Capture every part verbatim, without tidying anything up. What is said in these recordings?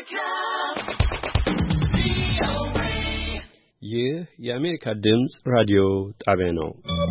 ይህ የአሜሪካ ድምጽ ራዲዮ ጣቢያ ነው።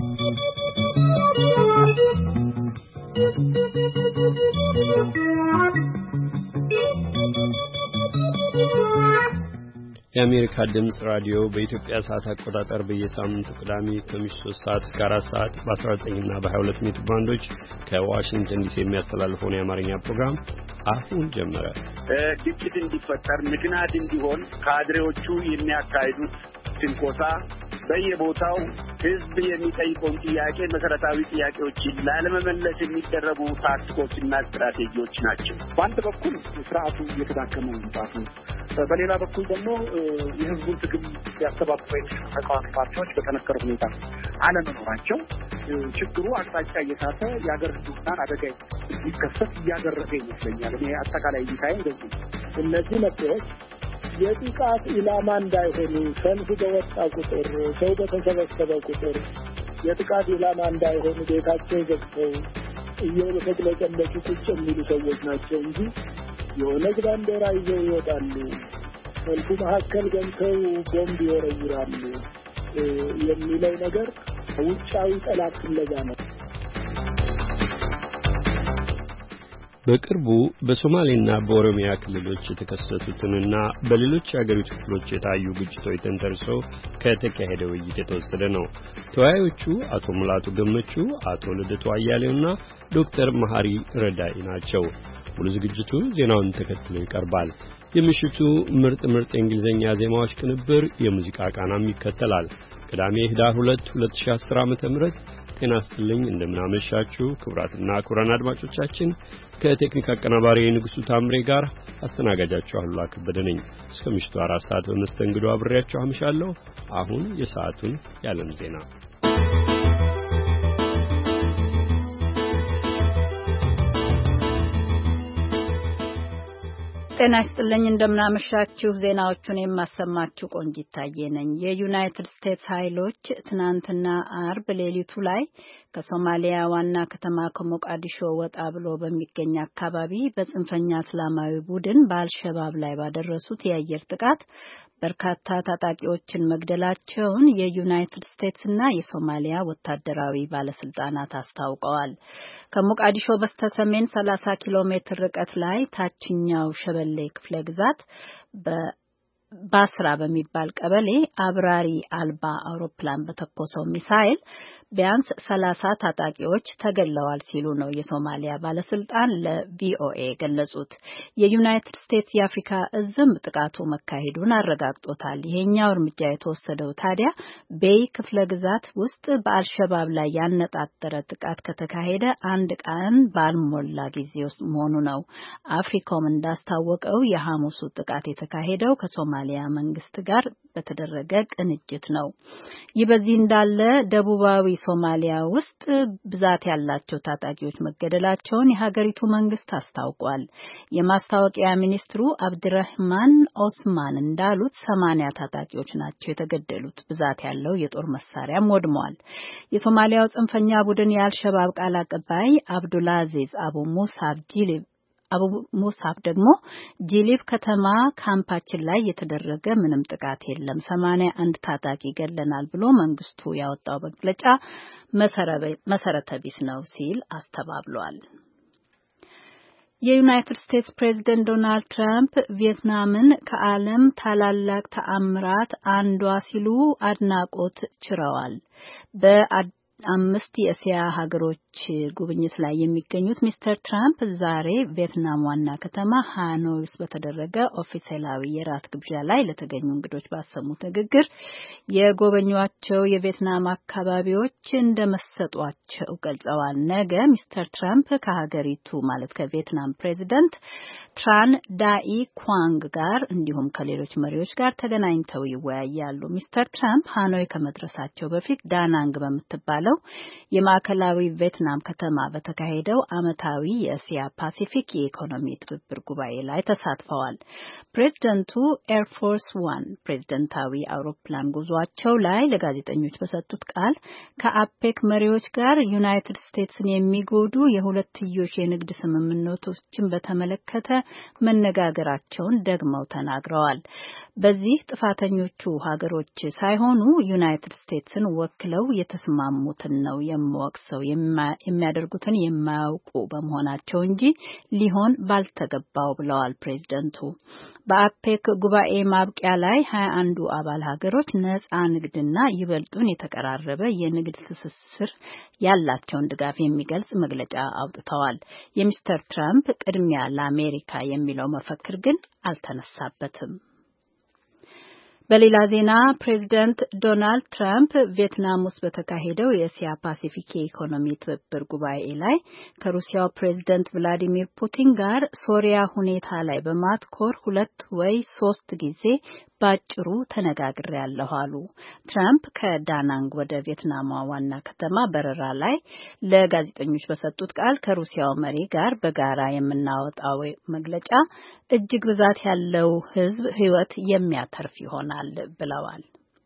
የአሜሪካ ድምጽ ራዲዮ በኢትዮጵያ ሰዓት አቆጣጠር በየሳምንቱ ቅዳሜ ከምሽቱ ሶስት ሰዓት እስከ አራት ሰዓት በ19 እና በ22 ሜትር ባንዶች ከዋሽንግተን ዲሲ የሚያስተላልፈውን የአማርኛ ፕሮግራም አሁን ጀመረ። ግጭት እንዲፈጠር ምክንያት እንዲሆን ካድሬዎቹ የሚያካሂዱት ትንኮሳ በየቦታው ህዝብ የሚጠይቀውን ጥያቄ መሰረታዊ ጥያቄዎችን ላለመመለስ የሚደረጉ ታክቲኮችና ስትራቴጂዎች ናቸው። በአንድ በኩል ስርዓቱ እየተዳከመ መምጣቱ፣ በሌላ በኩል ደግሞ የህዝቡን ትግል ያስተባብሩ የሚችሉ ተቃዋሚ ፓርቲዎች በተነከረ ሁኔታ አለመኖራቸው ችግሩ አቅጣጫ እየሳተ የሀገር ህልውናን አደጋ እንዲከሰት እያደረገ ይመስለኛል። እኔ አጠቃላይ እይታዬ እንደዚህ ነው። እነዚህ መጤዎች የጥቃት ኢላማ እንዳይሆኑ ሰልፍ በወጣ ቁጥር፣ ሰው በተሰበሰበ ቁጥር የጥቃት ኢላማ እንዳይሆኑ ቤታቸው ዘግተው እየተግለጸለጩ ቁጭ የሚሉ ሰዎች ናቸው እንጂ የኦነግ ባንዲራ ይዘው ይወጣሉ፣ ሰልፉ መካከል ገብተው ቦምብ ይወረውራሉ የሚለው ነገር ውጫዊ ጠላት ፍለጋ ነው። በቅርቡ በሶማሌና በኦሮሚያ ክልሎች የተከሰቱትንና በሌሎች የአገሪቱ ክፍሎች የታዩ ግጭቶች ተንተርሶ ከተካሄደ ውይይት የተወሰደ ነው። ተወያዮቹ አቶ ሙላቱ ገመቹ፣ አቶ ልደቱ አያሌውና ዶክተር መሐሪ ረዳኢ ናቸው። ሙሉ ዝግጅቱ ዜናውን ተከትሎ ይቀርባል። የምሽቱ ምርጥ ምርጥ የእንግሊዝኛ ዜማዎች ቅንብር የሙዚቃ ቃናም ይከተላል። ቅዳሜ ህዳር ሁለት ሁለት ሺህ አስር ዓመተ ምህረት ጤና ይስጥልኝ። እንደምናመሻችሁ ክቡራትና ክቡራን አድማጮቻችን ከቴክኒክ አቀናባሪ ንጉሱ ታምሬ ጋር አስተናጋጃችሁ አሉላ ከበደ ነኝ። እስከ ምሽቱ አራት ሰዓት በመስተንግዶ አብሬያችሁ አመሻለሁ። አሁን የሰዓቱን የዓለም ዜና። ጤና ይስጥልኝ። እንደምናመሻችሁ ዜናዎቹን የማሰማችሁ ቆንጂት ታዬ ነኝ። የዩናይትድ ስቴትስ ኃይሎች ትናንትና አርብ ሌሊቱ ላይ ከሶማሊያ ዋና ከተማ ከሞቃዲሾ ወጣ ብሎ በሚገኝ አካባቢ በጽንፈኛ እስላማዊ ቡድን በአልሸባብ ላይ ባደረሱት የአየር ጥቃት በርካታ ታጣቂዎችን መግደላቸውን የዩናይትድ ስቴትስና የሶማሊያ ወታደራዊ ባለስልጣናት አስታውቀዋል። ከሞቃዲሾ በስተሰሜን ሰላሳ ኪሎ ሜትር ርቀት ላይ ታችኛው ሸበሌ ክፍለ ግዛት በባስራ በሚባል ቀበሌ አብራሪ አልባ አውሮፕላን በተኮሰው ሚሳኤል ቢያንስ ሰላሳ ታጣቂዎች ተገድለዋል ሲሉ ነው የሶማሊያ ባለስልጣን ለቪኦኤ ገለጹት። የዩናይትድ ስቴትስ የአፍሪካ እዝም ጥቃቱ መካሄዱን አረጋግጦታል። ይሄኛው እርምጃ የተወሰደው ታዲያ ቤይ ክፍለ ግዛት ውስጥ በአልሸባብ ላይ ያነጣጠረ ጥቃት ከተካሄደ አንድ ቀን ባልሞላ ጊዜ ውስጥ መሆኑ ነው። አፍሪኮም እንዳስታወቀው የሐሙሱ ጥቃት የተካሄደው ከሶማሊያ መንግስት ጋር በተደረገ ቅንጅት ነው። ይህ በዚህ እንዳለ ደቡባዊ ሶማሊያ ውስጥ ብዛት ያላቸው ታጣቂዎች መገደላቸውን የሀገሪቱ መንግስት አስታውቋል። የማስታወቂያ ሚኒስትሩ አብድራህማን ኦስማን እንዳሉት ሰማንያ ታጣቂዎች ናቸው የተገደሉት። ብዛት ያለው የጦር መሳሪያም ወድሟል። የሶማሊያው ጽንፈኛ ቡድን የአልሸባብ ቃል አቀባይ አብዱልአዚዝ አቡ ሙሳብ ጂሊብ አቡ ሙሳብ ደግሞ ጂሊብ ከተማ ካምፓችን ላይ የተደረገ ምንም ጥቃት የለም፣ ሰማንያ አንድ ታጣቂ ገለናል ብሎ መንግስቱ ያወጣው መግለጫ መሰረተ ቢስ ነው ሲል አስተባብሏል። የዩናይትድ ስቴትስ ፕሬዝዳንት ዶናልድ ትራምፕ ቪየትናምን ከዓለም ታላላቅ ተአምራት አንዷ ሲሉ አድናቆት ችረዋል። በ አምስት የእስያ ሀገሮች ጉብኝት ላይ የሚገኙት ሚስተር ትራምፕ ዛሬ ቪየትናም ዋና ከተማ ሃኖይ ውስጥ በተደረገ ኦፊሴላዊ የራት ግብዣ ላይ ለተገኙ እንግዶች ባሰሙት ንግግር የጎበኟቸው የቪየትናም አካባቢዎች እንደመሰጧቸው ገልጸዋል። ነገ ሚስተር ትራምፕ ከሀገሪቱ ማለት ከቪየትናም ፕሬዚደንት ትራን ዳኢ ኳንግ ጋር እንዲሁም ከሌሎች መሪዎች ጋር ተገናኝተው ይወያያሉ። ሚስተር ትራምፕ ሃኖይ ከመድረሳቸው በፊት ዳናንግ በምትባለው የማዕከላዊ ቪየትናም ቪየትናም ከተማ በተካሄደው ዓመታዊ የእስያ ፓሲፊክ የኢኮኖሚ ትብብር ጉባኤ ላይ ተሳትፈዋል። ፕሬዝደንቱ ኤርፎርስ ዋን ፕሬዝደንታዊ አውሮፕላን ጉዟቸው ላይ ለጋዜጠኞች በሰጡት ቃል ከአፔክ መሪዎች ጋር ዩናይትድ ስቴትስን የሚጎዱ የሁለትዮሽ የንግድ ስምምነቶችን በተመለከተ መነጋገራቸውን ደግመው ተናግረዋል። በዚህ ጥፋተኞቹ ሀገሮች ሳይሆኑ ዩናይትድ ስቴትስን ወክለው የተስማሙትን ነው የምወቅሰው የሚያደርጉትን የማያውቁ በመሆናቸው እንጂ ሊሆን ባልተገባው ብለዋል ፕሬዝደንቱ። በአፔክ ጉባኤ ማብቂያ ላይ ሀያ አንዱ አባል ሀገሮች ነጻ ንግድና ይበልጡን የተቀራረበ የንግድ ትስስር ያላቸውን ድጋፍ የሚገልጽ መግለጫ አውጥተዋል። የሚስተር ትራምፕ ቅድሚያ ለአሜሪካ የሚለው መፈክር ግን አልተነሳበትም። በሌላ ዜና ፕሬዚደንት ዶናልድ ትራምፕ ቪየትናም ውስጥ በተካሄደው የእስያ ፓሲፊክ የኢኮኖሚ ትብብር ጉባኤ ላይ ከሩሲያው ፕሬዚደንት ቭላዲሚር ፑቲን ጋር ሶሪያ ሁኔታ ላይ በማትኮር ሁለት ወይ ሶስት ጊዜ ባጭሩ ተነጋግሬያለሁ አሉ። ትራምፕ ከዳናንግ ወደ ቪየትናም ዋና ከተማ በረራ ላይ ለጋዜጠኞች በሰጡት ቃል ከሩሲያው መሪ ጋር በጋራ የምናወጣው መግለጫ እጅግ ብዛት ያለው ሕዝብ ሕይወት የሚያተርፍ ይሆናል ብለዋል።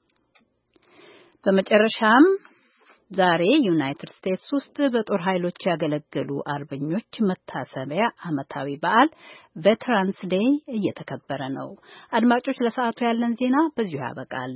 በመጨረሻም ዛሬ ዩናይትድ ስቴትስ ውስጥ በጦር ኃይሎች ያገለገሉ አርበኞች መታሰቢያ ዓመታዊ በዓል ቬተራንስ ዴይ እየተከበረ ነው። አድማጮች፣ ለሰዓቱ ያለን ዜና በዚሁ ያበቃል።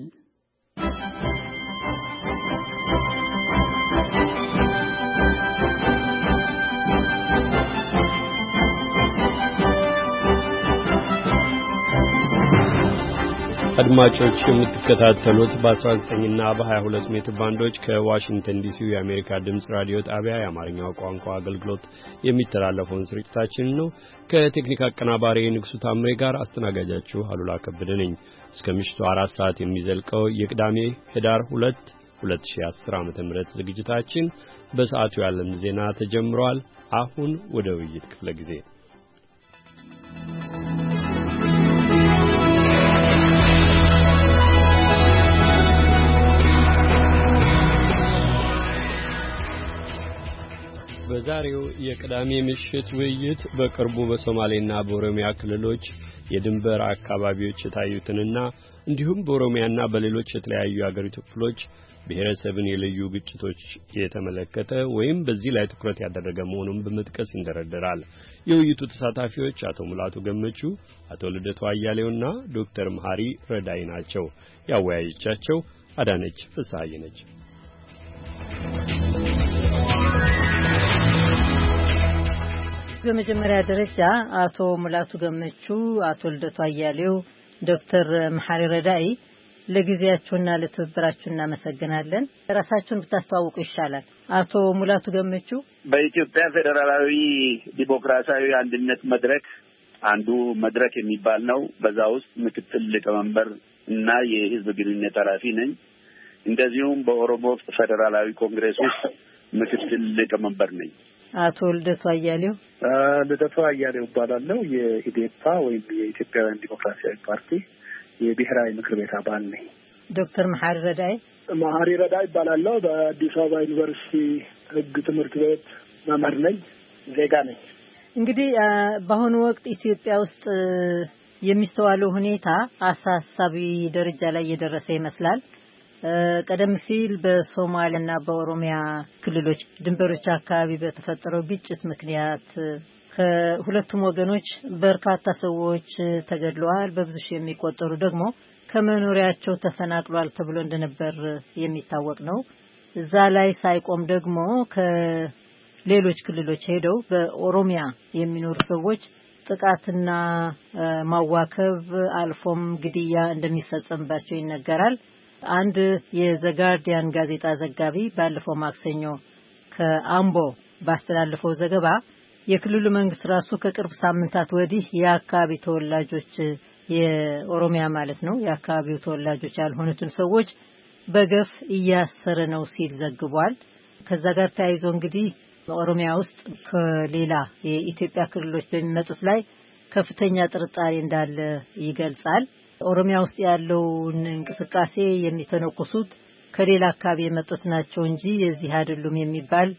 አድማጮች የምትከታተሉት በ19 እና በ22 ሜትር ባንዶች ከዋሽንግተን ዲሲ የአሜሪካ ድምጽ ራዲዮ ጣቢያ የአማርኛው ቋንቋ አገልግሎት የሚተላለፈውን ስርጭታችን ነው። ከቴክኒክ አቀናባሪ ንጉሱ ታምሬ ጋር አስተናጋጃችሁ አሉላ ከበደ ነኝ። እስከ ምሽቱ አራት ሰዓት የሚዘልቀው የቅዳሜ ህዳር ሁለት ሁለት ሺህ አስር ዓመተ ምህረት ዝግጅታችን በሰዓቱ ያለን ዜና ተጀምሯል። አሁን ወደ ውይይት ክፍለ ጊዜ በዛሬው የቅዳሜ ምሽት ውይይት በቅርቡ በሶማሌና በኦሮሚያ ክልሎች የድንበር አካባቢዎች የታዩትንና እንዲሁም በኦሮሚያና በሌሎች የተለያዩ አገሪቱ ክፍሎች ብሔረሰብን የለዩ ግጭቶች የተመለከተ ወይም በዚህ ላይ ትኩረት ያደረገ መሆኑን በመጥቀስ ይንደረደራል። የውይይቱ ተሳታፊዎች አቶ ሙላቱ ገመቹ፣ አቶ ልደቱ አያሌውና ዶክተር መሐሪ ረዳይ ናቸው። ያወያየቻቸው አዳነች ፍስሐዬ ነች። በመጀመሪያ ደረጃ አቶ ሙላቱ ገመቹ፣ አቶ ልደቱ አያሌው፣ ዶክተር መሐሪ ረዳይ ለጊዜያችሁና ለትብብራችሁ እናመሰግናለን። ራሳችሁን ብታስተዋውቁ ይሻላል። አቶ ሙላቱ ገመቹ በኢትዮጵያ ፌዴራላዊ ዲሞክራሲያዊ አንድነት መድረክ አንዱ መድረክ የሚባል ነው። በዛ ውስጥ ምክትል ሊቀመንበር እና የህዝብ ግንኙነት ኃላፊ ነኝ። እንደዚሁም በኦሮሞ ፌዴራላዊ ኮንግሬስ ውስጥ ምክትል ሊቀመንበር ነኝ። አቶ ልደቱ አያሌው ልደቱ አያሌው እባላለሁ። የኢዴፓ ወይም የኢትዮጵያውያን ዲሞክራሲያዊ ፓርቲ የብሔራዊ ምክር ቤት አባል ነኝ። ዶክተር መሐሪ ረዳይ መሐሪ ረዳይ እባላለሁ። በአዲስ አበባ ዩኒቨርሲቲ ሕግ ትምህርት ቤት መምህር ነኝ፣ ዜጋ ነኝ። እንግዲህ በአሁኑ ወቅት ኢትዮጵያ ውስጥ የሚስተዋለው ሁኔታ አሳሳቢ ደረጃ ላይ እየደረሰ ይመስላል። ቀደም ሲል በሶማሌና በኦሮሚያ ክልሎች ድንበሮች አካባቢ በተፈጠረው ግጭት ምክንያት ከሁለቱም ወገኖች በርካታ ሰዎች ተገድለዋል፣ በብዙ ሺህ የሚቆጠሩ ደግሞ ከመኖሪያቸው ተፈናቅሏል ተብሎ እንደነበር የሚታወቅ ነው። እዛ ላይ ሳይቆም ደግሞ ከሌሎች ክልሎች ሄደው በኦሮሚያ የሚኖሩ ሰዎች ጥቃትና ማዋከብ አልፎም ግድያ እንደሚፈጸምባቸው ይነገራል። አንድ የዘጋርዲያን ጋዜጣ ዘጋቢ ባለፈው ማክሰኞ ከአምቦ ባስተላለፈው ዘገባ የክልሉ መንግስት ራሱ ከቅርብ ሳምንታት ወዲህ የአካባቢ ተወላጆች የኦሮሚያ ማለት ነው የአካባቢው ተወላጆች ያልሆኑትን ሰዎች በገፍ እያሰረ ነው ሲል ዘግቧል። ከዛ ጋር ተያይዞ እንግዲህ በኦሮሚያ ውስጥ ከሌላ የኢትዮጵያ ክልሎች በሚመጡት ላይ ከፍተኛ ጥርጣሬ እንዳለ ይገልጻል። ኦሮሚያ ውስጥ ያለውን እንቅስቃሴ የሚተነኩሱት ከሌላ አካባቢ የመጡት ናቸው እንጂ የዚህ አይደሉም የሚባል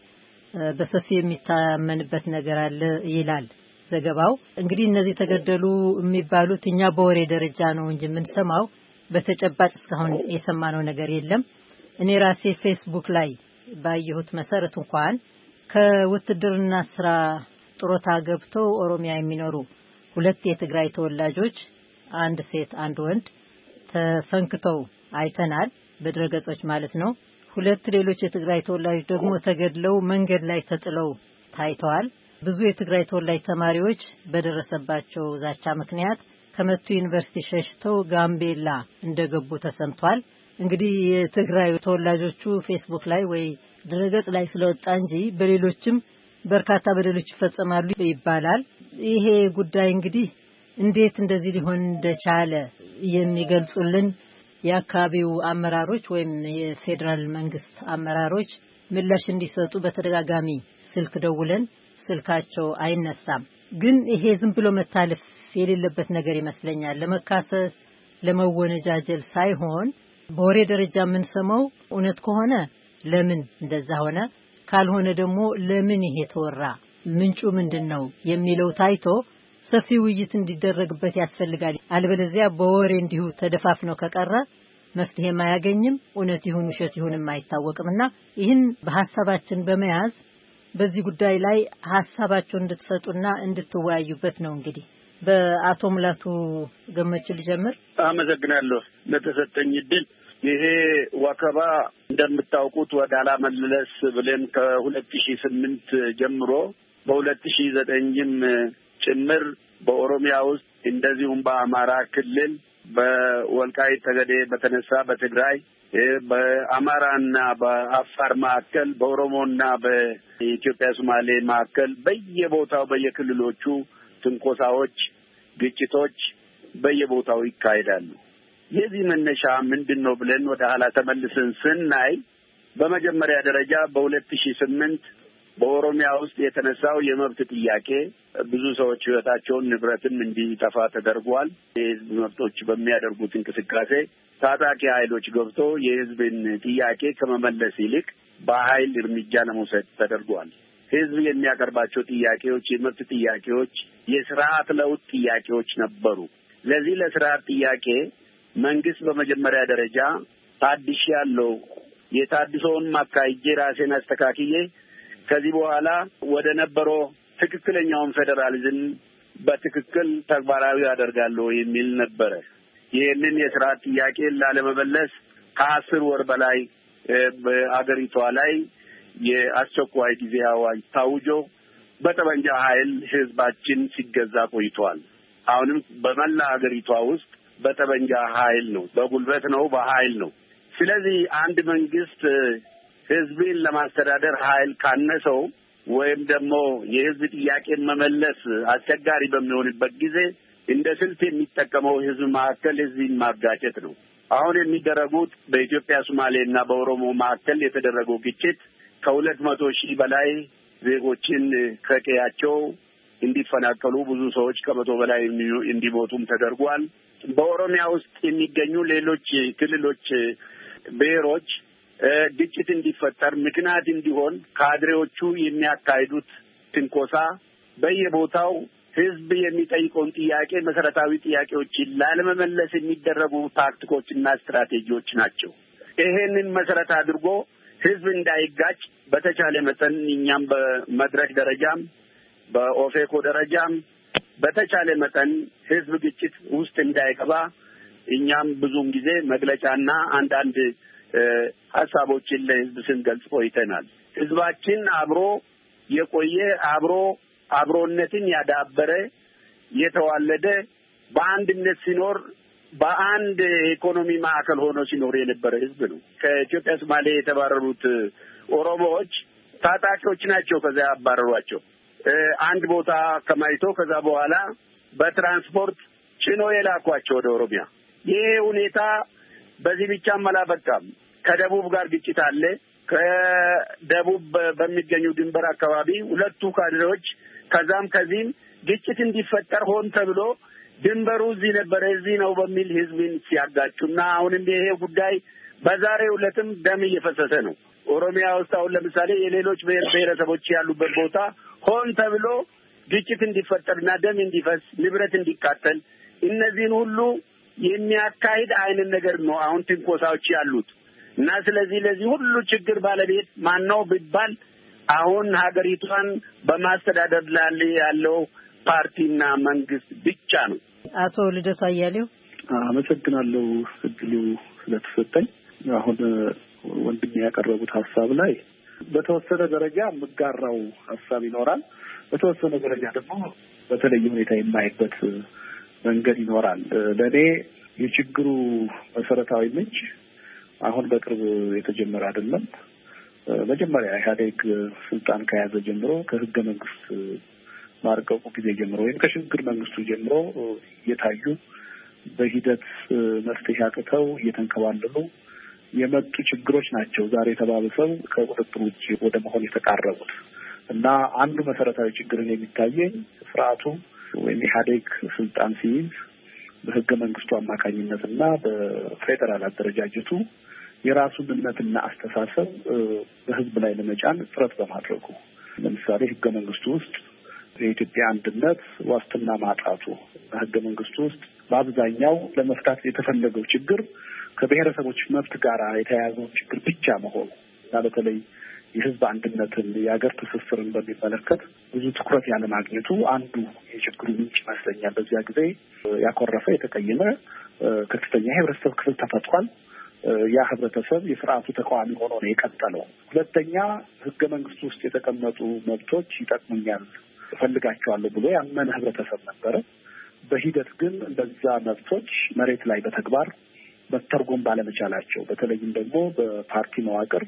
በሰፊ የሚታመንበት ነገር አለ ይላል ዘገባው። እንግዲህ እነዚህ ተገደሉ የሚባሉት እኛ በወሬ ደረጃ ነው እንጂ ምን ሰማው በተጨባጭ እስካሁን የሰማነው ነገር የለም። እኔ ራሴ ፌስቡክ ላይ ባየሁት መሰረት እንኳን ከውትድርና ስራ ጥሮታ ገብተው ኦሮሚያ የሚኖሩ ሁለት የትግራይ ተወላጆች አንድ ሴት አንድ ወንድ ተፈንክተው አይተናል፣ በድረገጾች ማለት ነው። ሁለት ሌሎች የትግራይ ተወላጆች ደግሞ ተገድለው መንገድ ላይ ተጥለው ታይተዋል። ብዙ የትግራይ ተወላጅ ተማሪዎች በደረሰባቸው ዛቻ ምክንያት ከመቱ ዩኒቨርሲቲ ሸሽተው ጋምቤላ እንደገቡ ተሰምቷል። እንግዲህ የትግራይ ተወላጆቹ ፌስቡክ ላይ ወይ ድረገጽ ላይ ስለወጣ እንጂ በሌሎችም በርካታ በደሎች ይፈጸማሉ ይባላል። ይሄ ጉዳይ እንግዲህ እንዴት እንደዚህ ሊሆን እንደቻለ የሚገልጹልን የአካባቢው አመራሮች ወይም የፌደራል መንግስት አመራሮች ምላሽ እንዲሰጡ በተደጋጋሚ ስልክ ደውለን ስልካቸው አይነሳም። ግን ይሄ ዝም ብሎ መታለፍ የሌለበት ነገር ይመስለኛል። ለመካሰስ ለመወነጃጀል ሳይሆን በወሬ ደረጃ ምን ሰማው እውነት ከሆነ ለምን እንደዛ ሆነ፣ ካልሆነ ደግሞ ለምን ይሄ ተወራ፣ ምንጩ ምንድነው የሚለው ታይቶ ሰፊ ውይይት እንዲደረግበት ያስፈልጋል። አልበለዚያ በወሬ እንዲሁ ተደፋፍነው ከቀረ መፍትሄ ማያገኝም፣ እውነት ይሁን ውሸት ይሁንም አይታወቅምና ይህን በሐሳባችን በመያዝ በዚህ ጉዳይ ላይ ሐሳባቸውን እንድትሰጡና እንድትወያዩበት ነው። እንግዲህ በአቶ ሙላቱ ገመቹ ልጀምር። አመሰግናለሁ ለተሰጠኝ እድል። ይሄ ወከባ እንደምታውቁት ወደ ኋላ መለስ ብለን ከሁለት ሺህ ስምንት ጀምሮ በሁለት ሺህ ዘጠኝም ጭምር በኦሮሚያ ውስጥ እንደዚሁም በአማራ ክልል በወልቃይት ጠገዴ በተነሳ በትግራይ በአማራና በአፋር ማዕከል በኦሮሞና በኢትዮጵያ ሶማሌ ማዕከል በየቦታው በየክልሎቹ ትንኮሳዎች፣ ግጭቶች በየቦታው ይካሄዳሉ። የዚህ መነሻ ምንድነው ብለን ወደ ኋላ ተመልሰን ስናይ በመጀመሪያ ደረጃ በሁለት ሺህ ስምንት በኦሮሚያ ውስጥ የተነሳው የመብት ጥያቄ ብዙ ሰዎች ህይወታቸውን ንብረትም እንዲጠፋ ተደርጓል። የህዝብ መብቶች በሚያደርጉት እንቅስቃሴ ታጣቂ ኃይሎች ገብቶ የህዝብን ጥያቄ ከመመለስ ይልቅ በኃይል እርምጃ ለመውሰድ ተደርጓል። ህዝብ የሚያቀርባቸው ጥያቄዎች የመብት ጥያቄዎች የስርዓት ለውጥ ጥያቄዎች ነበሩ። ለዚህ ለስርዓት ጥያቄ መንግስት በመጀመሪያ ደረጃ ታድሽ ያለው የታድሶውን ማካሄጄ ራሴን አስተካክዬ ከዚህ በኋላ ወደ ነበረው ትክክለኛውን ፌደራሊዝም በትክክል ተግባራዊ አደርጋለሁ የሚል ነበረ። ይህንን የስርዓት ጥያቄ ላለመመለስ ከአስር ወር በላይ በአገሪቷ ላይ የአስቸኳይ ጊዜ አዋጅ ታውጆ በጠመንጃ ኃይል ህዝባችን ሲገዛ ቆይቷል። አሁንም በመላ አገሪቷ ውስጥ በጠመንጃ ኃይል ነው፣ በጉልበት ነው፣ በኃይል ነው። ስለዚህ አንድ መንግስት ህዝብን ለማስተዳደር ኃይል ካነሰው ወይም ደግሞ የህዝብ ጥያቄን መመለስ አስቸጋሪ በሚሆንበት ጊዜ እንደ ስልት የሚጠቀመው ህዝብ መካከል ህዝብን ማጋጨት ነው። አሁን የሚደረጉት በኢትዮጵያ ሶማሌና በኦሮሞ መካከል የተደረገው ግጭት ከሁለት መቶ ሺህ በላይ ዜጎችን ከቀያቸው እንዲፈናቀሉ ብዙ ሰዎች ከመቶ በላይ እንዲሞቱም ተደርጓል። በኦሮሚያ ውስጥ የሚገኙ ሌሎች ክልሎች ብሔሮች ግጭት እንዲፈጠር ምክንያት እንዲሆን ካድሬዎቹ የሚያካሂዱት ትንኮሳ በየቦታው ህዝብ የሚጠይቀውን ጥያቄ መሰረታዊ ጥያቄዎችን ላለመመለስ የሚደረጉ ታክቲኮችና ስትራቴጂዎች ናቸው። ይሄንን መሰረት አድርጎ ህዝብ እንዳይጋጭ በተቻለ መጠን እኛም በመድረክ ደረጃም በኦፌኮ ደረጃም በተቻለ መጠን ህዝብ ግጭት ውስጥ እንዳይገባ እኛም ብዙም ጊዜ መግለጫና አንዳንድ ሐሳቦችን ለህዝብ ስንገልጽ ቆይተናል። ህዝባችን አብሮ የቆየ አብሮ አብሮነትን ያዳበረ የተዋለደ በአንድነት ሲኖር በአንድ ኢኮኖሚ ማዕከል ሆኖ ሲኖር የነበረ ህዝብ ነው። ከኢትዮጵያ ሶማሌ የተባረሩት ኦሮሞዎች ታጣቂዎች ናቸው። ከዛ ያባረሯቸው አንድ ቦታ ከማይቶ ከዛ በኋላ በትራንስፖርት ጭኖ የላኳቸው ወደ ኦሮሚያ። ይሄ ሁኔታ በዚህ ብቻም አላበቃም። ከደቡብ ጋር ግጭት አለ። ከደቡብ በሚገኙ ድንበር አካባቢ ሁለቱ ካድሬዎች ከዛም ከዚህም ግጭት እንዲፈጠር ሆን ተብሎ ድንበሩ እዚህ ነበር እዚህ ነው በሚል ህዝብን ሲያጋጩና አሁንም ይሄ ጉዳይ በዛሬው ዕለትም ደም እየፈሰሰ ነው። ኦሮሚያ ውስጥ አሁን ለምሳሌ የሌሎች ብሔር ብሔረሰቦች ያሉበት ቦታ ሆን ተብሎ ግጭት እንዲፈጠርና ደም እንዲፈስ ንብረት እንዲቃጠል እነዚህን ሁሉ የሚያካሂድ አይነት ነገር ነው አሁን ትንኮሳዎች ያሉት እና ስለዚህ ለዚህ ሁሉ ችግር ባለቤት ማን ነው ቢባል አሁን ሀገሪቷን በማስተዳደር ላይ ያለው ፓርቲና መንግስት ብቻ ነው። አቶ ልደቱ አያሌው አመሰግናለሁ እድሉ ስለተሰጠኝ። አሁን ወንድም ያቀረቡት ሐሳብ ላይ በተወሰነ ደረጃ መጋራው ሐሳብ ይኖራል፣ በተወሰነ ደረጃ ደግሞ በተለየ ሁኔታ የማይበት መንገድ ይኖራል። ለኔ የችግሩ መሰረታዊ ምንጭ አሁን በቅርብ የተጀመረ አይደለም። መጀመሪያ ኢህአዴግ ስልጣን ከያዘ ጀምሮ ከህገ መንግስት ማርቀቁ ጊዜ ጀምሮ ወይም ከሽግግር መንግስቱ ጀምሮ የታዩ በሂደት መፍትሄ አጥተው እየተንከባለሉ የመጡ ችግሮች ናቸው ዛሬ ተባብሰው ከቁጥጥር ውጭ ወደ መሆን የተቃረቡት እና አንዱ መሰረታዊ ችግርን የሚታየኝ ስርዓቱ ወይም ኢህአዴግ ስልጣን ሲይዝ በህገ መንግስቱ አማካኝነትና በፌደራል አደረጃጀቱ የራሱን እምነትና አስተሳሰብ በህዝብ ላይ ለመጫን ጥረት በማድረጉ ለምሳሌ ህገ መንግስቱ ውስጥ የኢትዮጵያ አንድነት ዋስትና ማጣቱ በህገ መንግስቱ ውስጥ በአብዛኛው ለመፍታት የተፈለገው ችግር ከብሔረሰቦች መብት ጋር የተያያዘው ችግር ብቻ መሆኑ እና በተለይ የህዝብ አንድነትን የሀገር ትስስርን በሚመለከት ብዙ ትኩረት ያለ ማግኘቱ አንዱ የችግሩ ምንጭ ይመስለኛል። በዚያ ጊዜ ያኮረፈ የተቀየመ ከፍተኛ የህብረተሰብ ክፍል ተፈጥሯል። ያ ህብረተሰብ የስርዓቱ ተቃዋሚ ሆኖ ነው የቀጠለው። ሁለተኛ ህገ መንግስቱ ውስጥ የተቀመጡ መብቶች ይጠቅሙኛል እፈልጋቸዋለሁ ብሎ ያመነ ህብረተሰብ ነበረ። በሂደት ግን እነዛ መብቶች መሬት ላይ በተግባር መተርጎም ባለመቻላቸው በተለይም ደግሞ በፓርቲ መዋቅር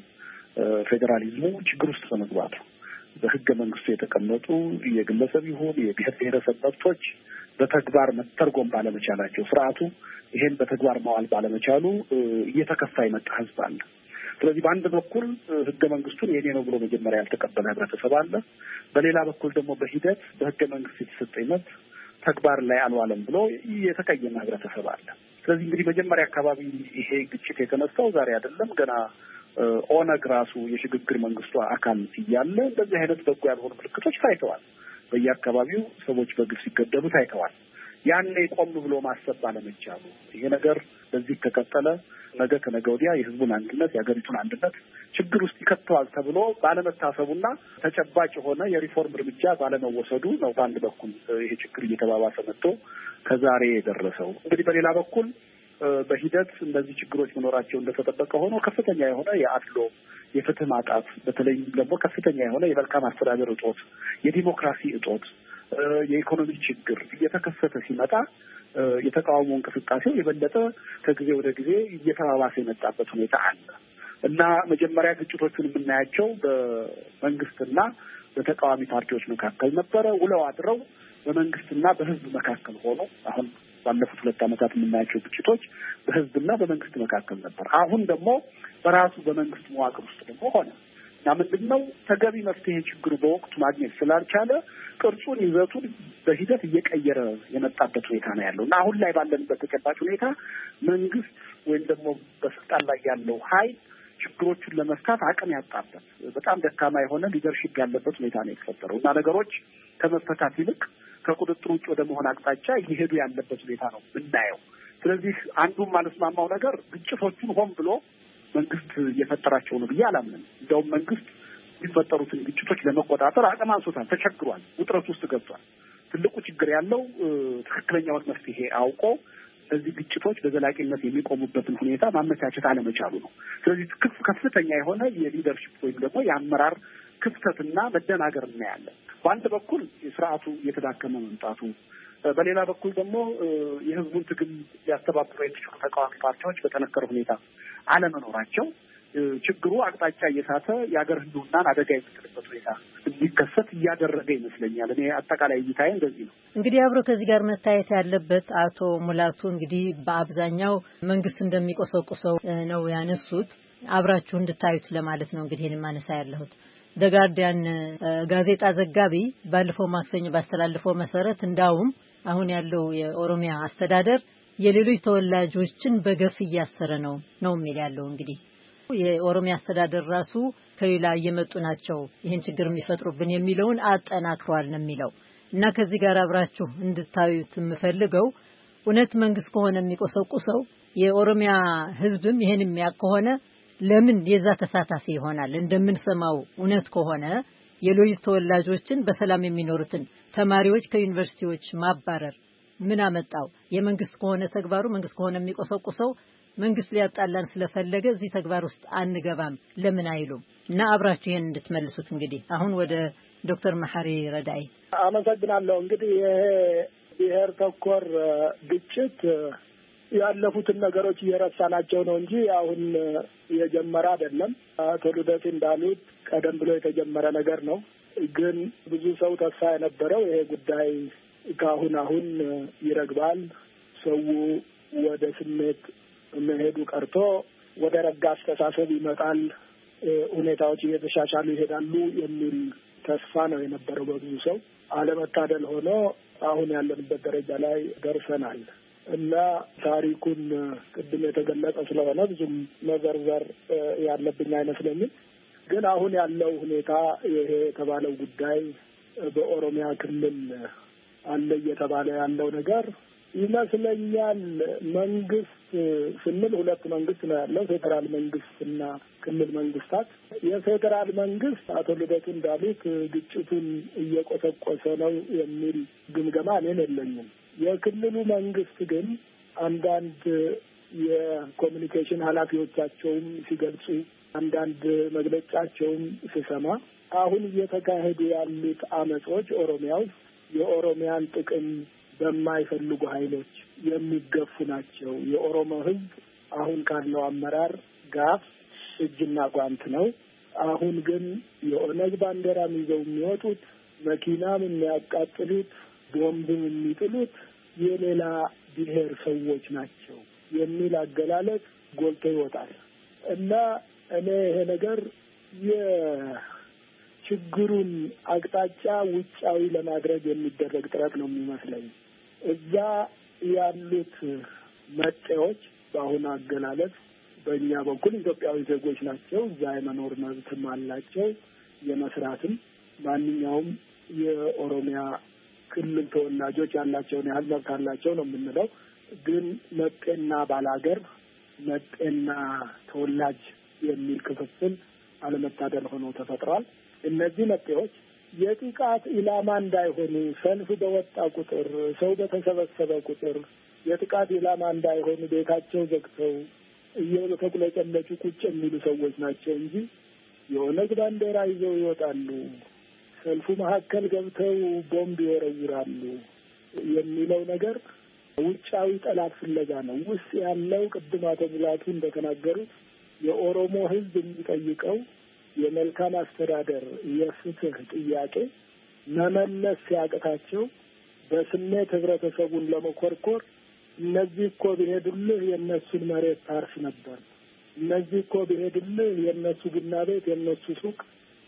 ፌዴራሊዝሙ ችግር ውስጥ በመግባቱ በህገ መንግስቱ የተቀመጡ የግለሰብ ይሁን የብሔር ብሔረሰብ መብቶች በተግባር መተርጎም ባለመቻላቸው ስርዓቱ ይሄን በተግባር ማዋል ባለመቻሉ እየተከፋ የመጣ ህዝብ አለ። ስለዚህ በአንድ በኩል ህገ መንግስቱን የኔ ነው ብሎ መጀመሪያ ያልተቀበለ ህብረተሰብ አለ። በሌላ በኩል ደግሞ በሂደት በህገ መንግስት የተሰጠኝ መብት ተግባር ላይ አልዋለም ብሎ የተቀየመ ህብረተሰብ አለ። ስለዚህ እንግዲህ መጀመሪያ አካባቢ ይሄ ግጭት የተነሳው ዛሬ አይደለም። ገና ኦነግ ራሱ የሽግግር መንግስቱ አካል እያለ እንደዚህ አይነት በጎ ያልሆኑ ምልክቶች ታይተዋል። በየአካባቢው ሰዎች በግፍ ሲገደሉ ታይተዋል። ያኔ ቆም ብሎ ማሰብ ባለመቻሉ ይሄ ነገር በዚህ ከቀጠለ ነገ ከነገ ወዲያ የህዝቡን አንድነት የሀገሪቱን አንድነት ችግር ውስጥ ይከተዋል ተብሎ ባለመታሰቡና ተጨባጭ የሆነ የሪፎርም እርምጃ ባለመወሰዱ ነው በአንድ በኩል ይሄ ችግር እየተባባሰ መጥቶ ከዛሬ የደረሰው። እንግዲህ በሌላ በኩል በሂደት እነዚህ ችግሮች መኖራቸው እንደተጠበቀ ሆኖ ከፍተኛ የሆነ የአድሎ የፍትህ ማጣት በተለይም ደግሞ ከፍተኛ የሆነ የመልካም አስተዳደር እጦት፣ የዲሞክራሲ እጦት፣ የኢኮኖሚ ችግር እየተከሰተ ሲመጣ የተቃውሞ እንቅስቃሴው የበለጠ ከጊዜ ወደ ጊዜ እየተባባሰ የመጣበት ሁኔታ አለ እና መጀመሪያ ግጭቶቹን የምናያቸው በመንግስትና በተቃዋሚ ፓርቲዎች መካከል ነበረ። ውለው አድረው በመንግስትና በህዝብ መካከል ሆኖ አሁን ባለፉት ሁለት ዓመታት የምናያቸው ግጭቶች በህዝብና በመንግስት መካከል ነበር። አሁን ደግሞ በራሱ በመንግስት መዋቅር ውስጥ ደግሞ ሆነ እና ምንድነው ተገቢ መፍትሄ ችግሩ በወቅቱ ማግኘት ስላልቻለ ቅርጹን ይዘቱን በሂደት እየቀየረ የመጣበት ሁኔታ ነው ያለው እና አሁን ላይ ባለንበት ተጨባጭ ሁኔታ መንግስት ወይም ደግሞ በስልጣን ላይ ያለው ኃይል ችግሮቹን ለመፍታት አቅም ያጣበት በጣም ደካማ የሆነ ሊደርሺፕ ያለበት ሁኔታ ነው የተፈጠረው እና ነገሮች ከመፈታት ይልቅ ከቁጥጥር ውጭ ወደ መሆን አቅጣጫ እየሄዱ ያለበት ሁኔታ ነው እናየው። ስለዚህ አንዱም ማለስማማው ነገር ግጭቶቹን ሆን ብሎ መንግስት እየፈጠራቸው ነው ብዬ አላምንም። እንደውም መንግስት የሚፈጠሩትን ግጭቶች ለመቆጣጠር አቅም አንሶታል፣ ተቸግሯል፣ ውጥረት ውስጥ ገብቷል። ትልቁ ችግር ያለው ትክክለኛውን መፍትሄ አውቆ እነዚህ ግጭቶች በዘላቂነት የሚቆሙበትን ሁኔታ ማመቻቸት አለመቻሉ ነው። ስለዚህ ከፍተኛ የሆነ የሊደርሺፕ ወይም ደግሞ የአመራር ክፍተትና መደናገር እናያለን። በአንድ በኩል የስርዓቱ እየተዳከመ መምጣቱ፣ በሌላ በኩል ደግሞ የህዝቡን ትግል ሊያስተባብሩ የሚችሉ ተቃዋሚ ፓርቲዎች በጠነከረ ሁኔታ አለመኖራቸው ችግሩ አቅጣጫ እየሳተ የሀገር ህልውናን አደጋ የሚጥልበት ሁኔታ እንዲከሰት እያደረገ ይመስለኛል። እኔ አጠቃላይ እይታዬ እንደዚህ ነው። እንግዲህ አብሮ ከዚህ ጋር መታየት ያለበት አቶ ሙላቱ እንግዲህ በአብዛኛው መንግስት እንደሚቆሰቁሰው ነው ያነሱት። አብራችሁ እንድታዩት ለማለት ነው እንግዲህ እኔ ማነሳ ያለሁት። ደጋርዲያን ጋዜጣ ዘጋቢ ባለፈው ማክሰኞ ባስተላለፈው መሰረት እንዳውም አሁን ያለው የኦሮሚያ አስተዳደር የሌሎች ተወላጆችን በገፍ እያሰረ ነው ነው የሚል ያለው እንግዲህ የኦሮሚያ አስተዳደር ራሱ ከሌላ እየመጡ ናቸው ይህን ችግር የሚፈጥሩብን የሚለውን አጠናክሯል ነው የሚለው እና ከዚህ ጋር አብራችሁ እንድታዩት የምፈልገው እውነት መንግስት ከሆነ የሚቆሰቁሰው የኦሮሚያ ህዝብም ይሄን የሚያውቅ ከሆነ ለምን የዛ ተሳታፊ ይሆናል? እንደምንሰማው እውነት ከሆነ የሎይት ተወላጆችን በሰላም የሚኖሩትን ተማሪዎች ከዩኒቨርሲቲዎች ማባረር ምን አመጣው? የመንግስት ከሆነ ተግባሩ መንግስት ከሆነ የሚቆሰቁሰው መንግስት ሊያጣላን ስለፈለገ እዚህ ተግባር ውስጥ አንገባም ለምን አይሉም? እና አብራችሁ ይሄን እንድትመልሱት እንግዲህ አሁን ወደ ዶክተር መሐሪ ረዳኢ አመሰግናለሁ። እንግዲህ ይሄ ብሔር ተኮር ግጭት ያለፉትን ነገሮች እየረሳናቸው ነው እንጂ አሁን የጀመረ አይደለም። አቶ ልደቱ እንዳሉት ቀደም ብሎ የተጀመረ ነገር ነው። ግን ብዙ ሰው ተስፋ የነበረው ይሄ ጉዳይ ከአሁን አሁን ይረግባል፣ ሰው ወደ ስሜት መሄዱ ቀርቶ ወደ ረጋ አስተሳሰብ ይመጣል፣ ሁኔታዎች እየተሻሻሉ ይሄዳሉ የሚል ተስፋ ነው የነበረው በብዙ ሰው። አለመታደል ሆኖ አሁን ያለንበት ደረጃ ላይ ደርሰናል እና ታሪኩን ቅድም የተገለጸ ስለሆነ ብዙም መዘርዘር ያለብኝ አይመስለኝም። ግን አሁን ያለው ሁኔታ ይሄ የተባለው ጉዳይ በኦሮሚያ ክልል አለ እየተባለ ያለው ነገር ይመስለኛል። መንግስት ስንል ሁለት መንግስት ነው ያለው፣ ፌዴራል መንግስትና ክልል መንግስታት። የፌዴራል መንግስት አቶ ልደቱ እንዳሉት ግጭቱን እየቆሰቆሰ ነው የሚል ግምገማ እኔን የለኝም። የክልሉ መንግስት ግን አንዳንድ የኮሚኒኬሽን ኃላፊዎቻቸውም ሲገልጹ አንዳንድ መግለጫቸውም ስሰማ አሁን እየተካሄዱ ያሉት አመጾች ኦሮሚያ ውስጥ የኦሮሚያን ጥቅም በማይፈልጉ ኃይሎች የሚገፉ ናቸው። የኦሮሞ ህዝብ አሁን ካለው አመራር ጋር እጅና ጓንት ነው። አሁን ግን የኦነግ ባንዲራም ይዘው የሚወጡት መኪናም የሚያቃጥሉት ቦምብም የሚጥሉት የሌላ ብሔር ሰዎች ናቸው የሚል አገላለጽ ጎልቶ ይወጣል እና እኔ ይሄ ነገር የችግሩን አቅጣጫ ውጫዊ ለማድረግ የሚደረግ ጥረት ነው የሚመስለኝ። እዛ ያሉት መጤዎች በአሁኑ አገላለጽ በእኛ በኩል ኢትዮጵያዊ ዜጎች ናቸው። እዛ የመኖር መብትም አላቸው፣ የመስራትም ማንኛውም የኦሮሚያ ክልል ተወላጆች ያላቸውን ያህል መብት አላቸው ነው የምንለው። ግን መጤና ባላገር፣ መጤና ተወላጅ የሚል ክፍፍል አለመታደል ሆኖ ተፈጥሯል። እነዚህ መጤዎች የጥቃት ኢላማ እንዳይሆኑ ሰልፍ በወጣ ቁጥር፣ ሰው በተሰበሰበ ቁጥር የጥቃት ኢላማ እንዳይሆኑ ቤታቸው ዘግተው እየተቁለጨለጩ ቁጭ የሚሉ ሰዎች ናቸው እንጂ የኦነግ ባንዲራ ይዘው ይወጣሉ፣ ሰልፉ መካከል ገብተው ቦምብ ይወረውራሉ የሚለው ነገር ውጫዊ ጠላት ፍለጋ ነው። ውስጥ ያለው ቅድም አቶ ሙላቱ እንደተናገሩት የኦሮሞ ሕዝብ የሚጠይቀው የመልካም አስተዳደር የፍትህ ጥያቄ መመለስ ሲያቅታቸው በስሜት ህብረተሰቡን ለመኮርኮር እነዚህ እኮ ቢሄዱልህ የእነሱን መሬት ታርስ ነበር፣ እነዚህ እኮ ቢሄዱልህ የእነሱ ቡና ቤት የእነሱ ሱቅ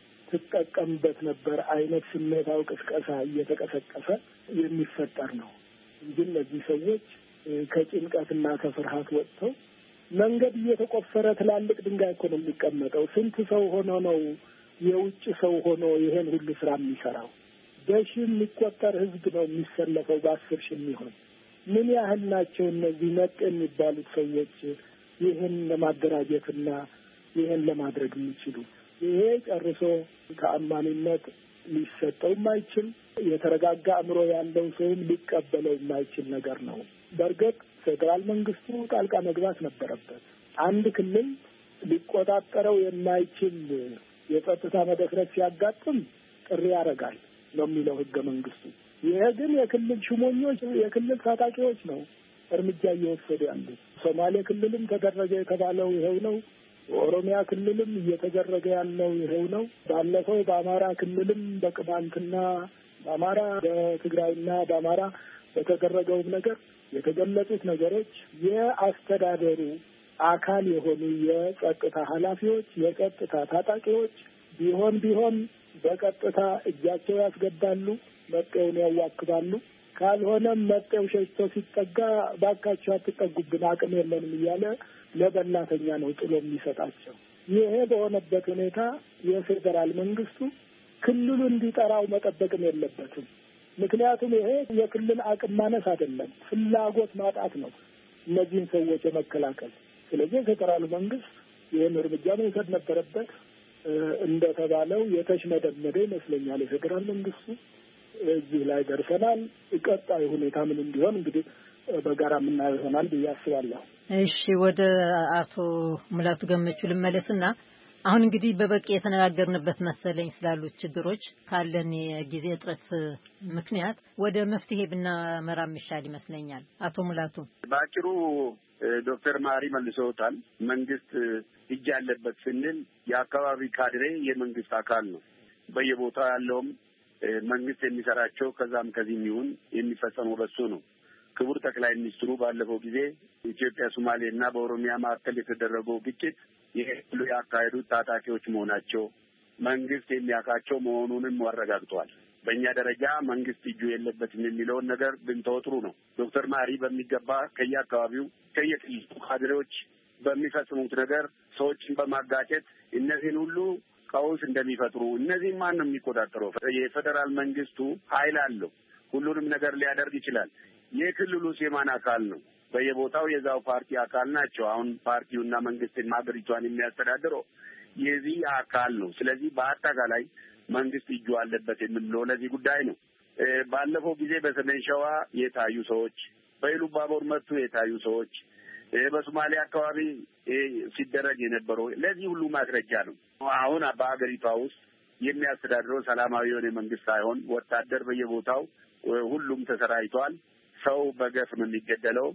ትጠቀምበት ነበር አይነት ስሜታዊ ቅስቀሳ እየተቀሰቀሰ የሚፈጠር ነው እንጂ እነዚህ ሰዎች ከጭንቀትና ከፍርሃት ወጥተው መንገድ እየተቆፈረ ትላልቅ ድንጋይ እኮ ነው የሚቀመጠው። ስንት ሰው ሆኖ ነው የውጭ ሰው ሆኖ ይሄን ሁሉ ስራ የሚሰራው? በሺህ የሚቆጠር ህዝብ ነው የሚሰለፈው፣ በአስር ሺህ የሚሆን። ምን ያህል ናቸው እነዚህ መጤ የሚባሉት ሰዎች ይህን ለማደራጀትና ይህን ለማድረግ የሚችሉ? ይሄ ጨርሶ ተአማኒነት ሊሰጠው የማይችል የተረጋጋ አእምሮ ያለው ሰውም ሊቀበለው የማይችል ነገር ነው። በእርግጥ ፌዴራል መንግስቱ ጣልቃ መግባት ነበረበት። አንድ ክልል ሊቆጣጠረው የማይችል የጸጥታ መደፍረስ ሲያጋጥም ጥሪ ያደርጋል ነው የሚለው ህገ መንግስቱ። ይሄ ግን የክልል ሹመኞች፣ የክልል ታጣቂዎች ነው እርምጃ እየወሰዱ ያሉት። ሶማሌ ክልልም ተደረገ የተባለው ይሄው ነው። ኦሮሚያ ክልልም እየተደረገ ያለው ይሄው ነው። ባለፈው በአማራ ክልልም በቅማንትና በአማራ በትግራይና በአማራ በተደረገውም ነገር የተገለጹት ነገሮች የአስተዳደሩ አካል የሆኑ የጸጥታ ኃላፊዎች፣ የጸጥታ ታጣቂዎች ቢሆን ቢሆን በቀጥታ እጃቸው ያስገባሉ፣ መጤውን ያዋክባሉ። ካልሆነም መጤው ሸሽቶ ሲጠጋ ባካቸው አትጠጉብን አቅም የለንም እያለ ለበላተኛ ነው ጥሎ የሚሰጣቸው። ይሄ በሆነበት ሁኔታ የፌዴራል መንግስቱ ክልሉ እንዲጠራው መጠበቅም የለበትም። ምክንያቱም ይሄ የክልል አቅም ማነስ አይደለም፣ ፍላጎት ማጣት ነው እነዚህን ሰዎች የመከላከል። ስለዚህ የፌዴራል መንግስት ይህን እርምጃ መውሰድ ነበረበት። እንደተባለው የተሽመደመደ ይመስለኛል የፌዴራል መንግስቱ። እዚህ ላይ ደርሰናል። ቀጣዩ ሁኔታ ምን እንዲሆን እንግዲህ በጋራ የምናየው ይሆናል ብዬ አስባለሁ። እሺ፣ ወደ አቶ ሙላቱ ገመቹ ልመለስና አሁን እንግዲህ በበቂ የተነጋገርንበት መሰለኝ ስላሉት ችግሮች ካለን የጊዜ እጥረት ምክንያት ወደ መፍትሄ ብናመራ የሚሻል ይመስለኛል። አቶ ሙላቱ ባጭሩ ዶክተር ማሪ መልሰውታል። መንግስት እጅ ያለበት ስንል የአካባቢ ካድሬ የመንግስት አካል ነው። በየቦታው ያለውም መንግስት የሚሰራቸው ከዛም ከዚህም ይሁን የሚፈጸመው በሱ ነው። ክቡር ጠቅላይ ሚኒስትሩ ባለፈው ጊዜ ኢትዮጵያ ሶማሌና በኦሮሚያ መካከል የተደረገው ግጭት የሁሉ ያካሄዱት ታጣቂዎች መሆናቸው መንግስት የሚያውቃቸው መሆኑንም አረጋግጧል። በእኛ ደረጃ መንግስት እጁ የለበትም የሚለውን ነገር ብንተው ጥሩ ነው። ዶክተር ማሪ በሚገባ ከየአካባቢው ከየክልሉ ካድሬዎች በሚፈጽሙት ነገር ሰዎችን በማጋጨት እነዚህን ሁሉ ቀውስ እንደሚፈጥሩ እነዚህ ማን ነው የሚቆጣጠረው? የፌዴራል መንግስቱ ኃይል አለው። ሁሉንም ነገር ሊያደርግ ይችላል። የክልሉስ የማን አካል ነው? በየቦታው የዛው ፓርቲ አካል ናቸው። አሁን ፓርቲውና መንግስትን ሀገሪቷን የሚያስተዳድረው የዚህ አካል ነው። ስለዚህ በአጠቃላይ መንግስት እጁ አለበት የምንለው ለዚህ ጉዳይ ነው። ባለፈው ጊዜ በሰሜን ሸዋ የታዩ ሰዎች፣ በኢሉባቦር መቱ የታዩ ሰዎች፣ በሶማሌ አካባቢ ሲደረግ የነበረው ለዚህ ሁሉ ማስረጃ ነው። አሁን በሀገሪቷ ውስጥ የሚያስተዳድረው ሰላማዊ የሆነ መንግስት ሳይሆን ወታደር በየቦታው ሁሉም ተሰራይቷል። ሰው በገፍ ነው የሚገደለው።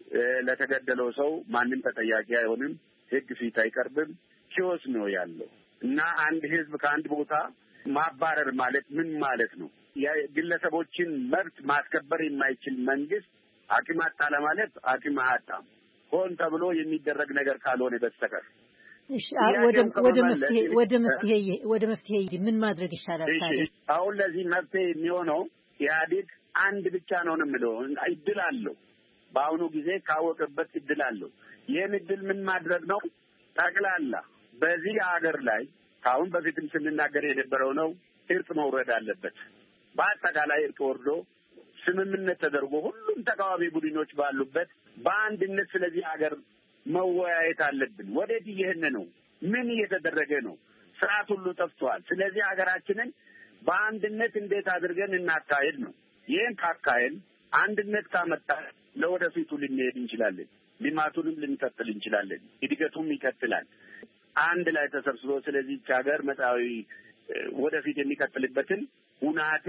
ለተገደለው ሰው ማንም ተጠያቂ አይሆንም፣ ህግ ፊት አይቀርብም። ኪዮስ ነው ያለው እና አንድ ህዝብ ከአንድ ቦታ ማባረር ማለት ምን ማለት ነው? የግለሰቦችን መብት ማስከበር የማይችል መንግስት አቅም አጣ ለማለት አቅም አጣም ሆን ተብሎ የሚደረግ ነገር ካልሆነ በስተቀር። እሺ፣ ወደ ወደ መፍትሄ ወደ መፍትሄ ወደ መፍትሄ ምን ማድረግ ይሻላል ታዲያ? አሁን ለዚህ መፍትሄ የሚሆነው ኢህአዴግ አንድ ብቻ ነው ነው የምለው። እድል አለው። በአሁኑ ጊዜ ካወቀበት እድል አለው። ይህን እድል ምን ማድረግ ነው? ጠቅላላ በዚህ ሀገር ላይ ካሁን በፊትም ስንናገር የነበረው ነው፣ እርቅ መውረድ አለበት። በአጠቃላይ እርቅ ወርዶ ስምምነት ተደርጎ ሁሉም ተቃዋሚ ቡድኖች ባሉበት በአንድነት ስለዚህ ሀገር መወያየት አለብን። ወዴት እየሄድን ነው? ምን እየተደረገ ነው? ስርዓት ሁሉ ጠፍቷል። ስለዚህ ሀገራችንን በአንድነት እንዴት አድርገን እናካሄድ ነው። ይህን ካካሄድ አንድነት ካመጣ ለወደፊቱ ልንሄድ እንችላለን። ልማቱንም ልንቀጥል እንችላለን። እድገቱም ይቀጥላል። አንድ ላይ ተሰብስቦ ስለዚህ ሀገር መጻዊ ወደፊት የሚቀጥልበትን ሁናቴ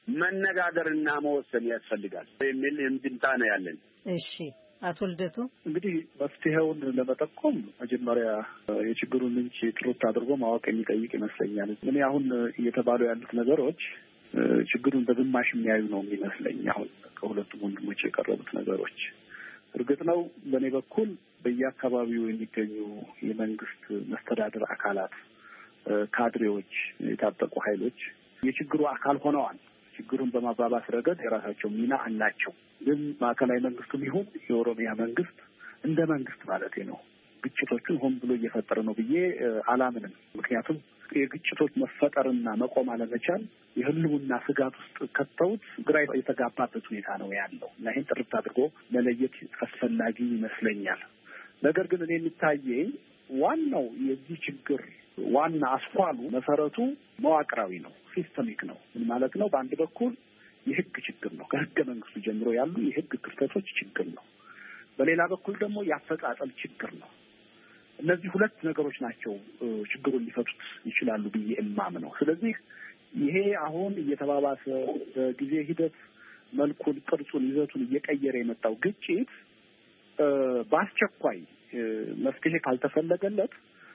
መነጋገርና መወሰን ያስፈልጋል የሚል እንድምታ ነው ያለን። እሺ፣ አቶ ልደቱ እንግዲህ መፍትሄውን ለመጠቆም መጀመሪያ የችግሩን ምንጭ ጥሩት አድርጎ ማወቅ የሚጠይቅ ይመስለኛል። እኔ አሁን እየተባሉ ያሉት ነገሮች ችግሩን በግማሽ የሚያዩ ነው የሚመስለኝ። አሁን ከሁለቱም ወንድሞች የቀረቡት ነገሮች እርግጥ ነው በእኔ በኩል በየአካባቢው የሚገኙ የመንግስት መስተዳድር አካላት፣ ካድሬዎች፣ የታጠቁ ኃይሎች የችግሩ አካል ሆነዋል። ችግሩን በማባባስ ረገድ የራሳቸው ሚና አላቸው። ግን ማዕከላዊ መንግስቱም ይሁን የኦሮሚያ መንግስት እንደ መንግስት ማለቴ ነው ግጭቶቹን ሆን ብሎ እየፈጠረ ነው ብዬ አላምንም። ምክንያቱም የግጭቶች መፈጠርና መቆም አለመቻል የህልውና ስጋት ውስጥ ከተውት ግራ የተጋባበት ሁኔታ ነው ያለው እና ይህን ጥርት አድርጎ መለየት አስፈላጊ ይመስለኛል። ነገር ግን እኔ የሚታየኝ ዋናው የዚህ ችግር ዋና አስኳሉ መሰረቱ መዋቅራዊ ነው፣ ሲስተሚክ ነው። ምን ማለት ነው? በአንድ በኩል የህግ ችግር ነው። ከህገ መንግስቱ ጀምሮ ያሉ የህግ ክፍተቶች ችግር ነው። በሌላ በኩል ደግሞ የአፈጻጸም ችግር ነው። እነዚህ ሁለት ነገሮች ናቸው ችግሩን ሊፈቱት ይችላሉ ብዬ እማምነው። ስለዚህ ይሄ አሁን እየተባባሰ በጊዜ ሂደት መልኩን፣ ቅርጹን፣ ይዘቱን እየቀየረ የመጣው ግጭት በአስቸኳይ መፍትሄ ካልተፈለገለት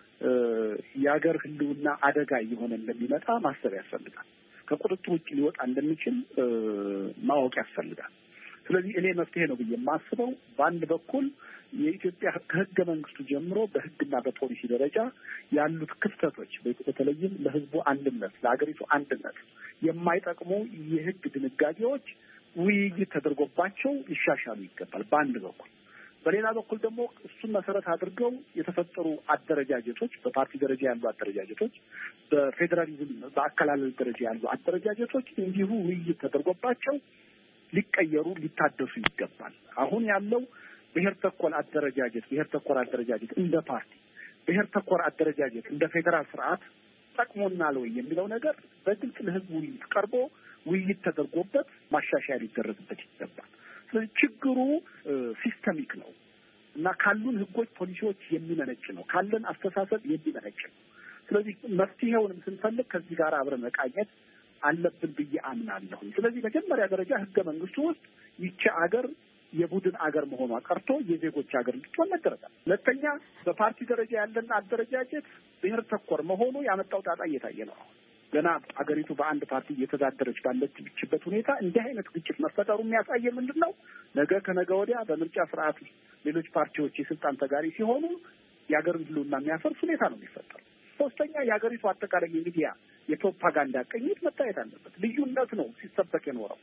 የሀገር ህልውና አደጋ እየሆነ እንደሚመጣ ማሰብ ያስፈልጋል። ከቁጥጥር ውጭ ሊወጣ እንደሚችል ማወቅ ያስፈልጋል። ስለዚህ እኔ መፍትሄ ነው ብዬ የማስበው በአንድ በኩል የኢትዮጵያ ከህገ መንግስቱ ጀምሮ በህግና በፖሊሲ ደረጃ ያሉት ክፍተቶች በተለይም ለህዝቡ አንድነት፣ ለሀገሪቱ አንድነት የማይጠቅሙ የህግ ድንጋጌዎች ውይይት ተደርጎባቸው ሊሻሻሉ ይገባል በአንድ በኩል። በሌላ በኩል ደግሞ እሱን መሰረት አድርገው የተፈጠሩ አደረጃጀቶች፣ በፓርቲ ደረጃ ያሉ አደረጃጀቶች፣ በፌዴራሊዝም በአከላለል ደረጃ ያሉ አደረጃጀቶች እንዲሁ ውይይት ተደርጎባቸው ሊቀየሩ ሊታደሱ ይገባል። አሁን ያለው ብሔር ተኮር አደረጃጀት ብሔር ተኮር አደረጃጀት እንደ ፓርቲ ብሔር ተኮር አደረጃጀት እንደ ፌዴራል ስርዓት ጠቅሞናል ወይ የሚለው ነገር በግልጽ ለህዝቡ ውይይት ቀርቦ ውይይት ተደርጎበት ማሻሻያ ሊደረግበት ይገባል። ስለዚህ ችግሩ ሲስተሚክ ነው እና ካሉን ህጎች፣ ፖሊሲዎች የሚመነጭ ነው፣ ካለን አስተሳሰብ የሚመነጭ ነው። ስለዚህ መፍትሄውንም ስንፈልግ ከዚህ ጋር አብረን መቃኘት አለብን ብዬ አምናለሁ። ስለዚህ መጀመሪያ ደረጃ ህገ መንግስቱ ውስጥ ይቺ አገር የቡድን አገር መሆኗ ቀርቶ የዜጎች አገር እንድትሆን መደረጋል። ሁለተኛ በፓርቲ ደረጃ ያለን አደረጃጀት ብሔር ተኮር መሆኑ ያመጣው ጣጣ እየታየ ነው። ገና አገሪቱ በአንድ ፓርቲ እየተዳደረች ባለችበት ሁኔታ እንዲህ አይነት ግጭት መፈጠሩ የሚያሳየ ምንድን ነው? ነገ ከነገ ወዲያ በምርጫ ስርዓት ሌሎች ፓርቲዎች የስልጣን ተጋሪ ሲሆኑ የአገርን ህልውና የሚያፈርስ ሁኔታ ነው የሚፈጠር። ሶስተኛ የአገሪቱ አጠቃላይ የሚዲያ የፕሮፓጋንዳ ቅኝት መታየት አለበት። ልዩነት ነው ሲሰበክ የኖረው።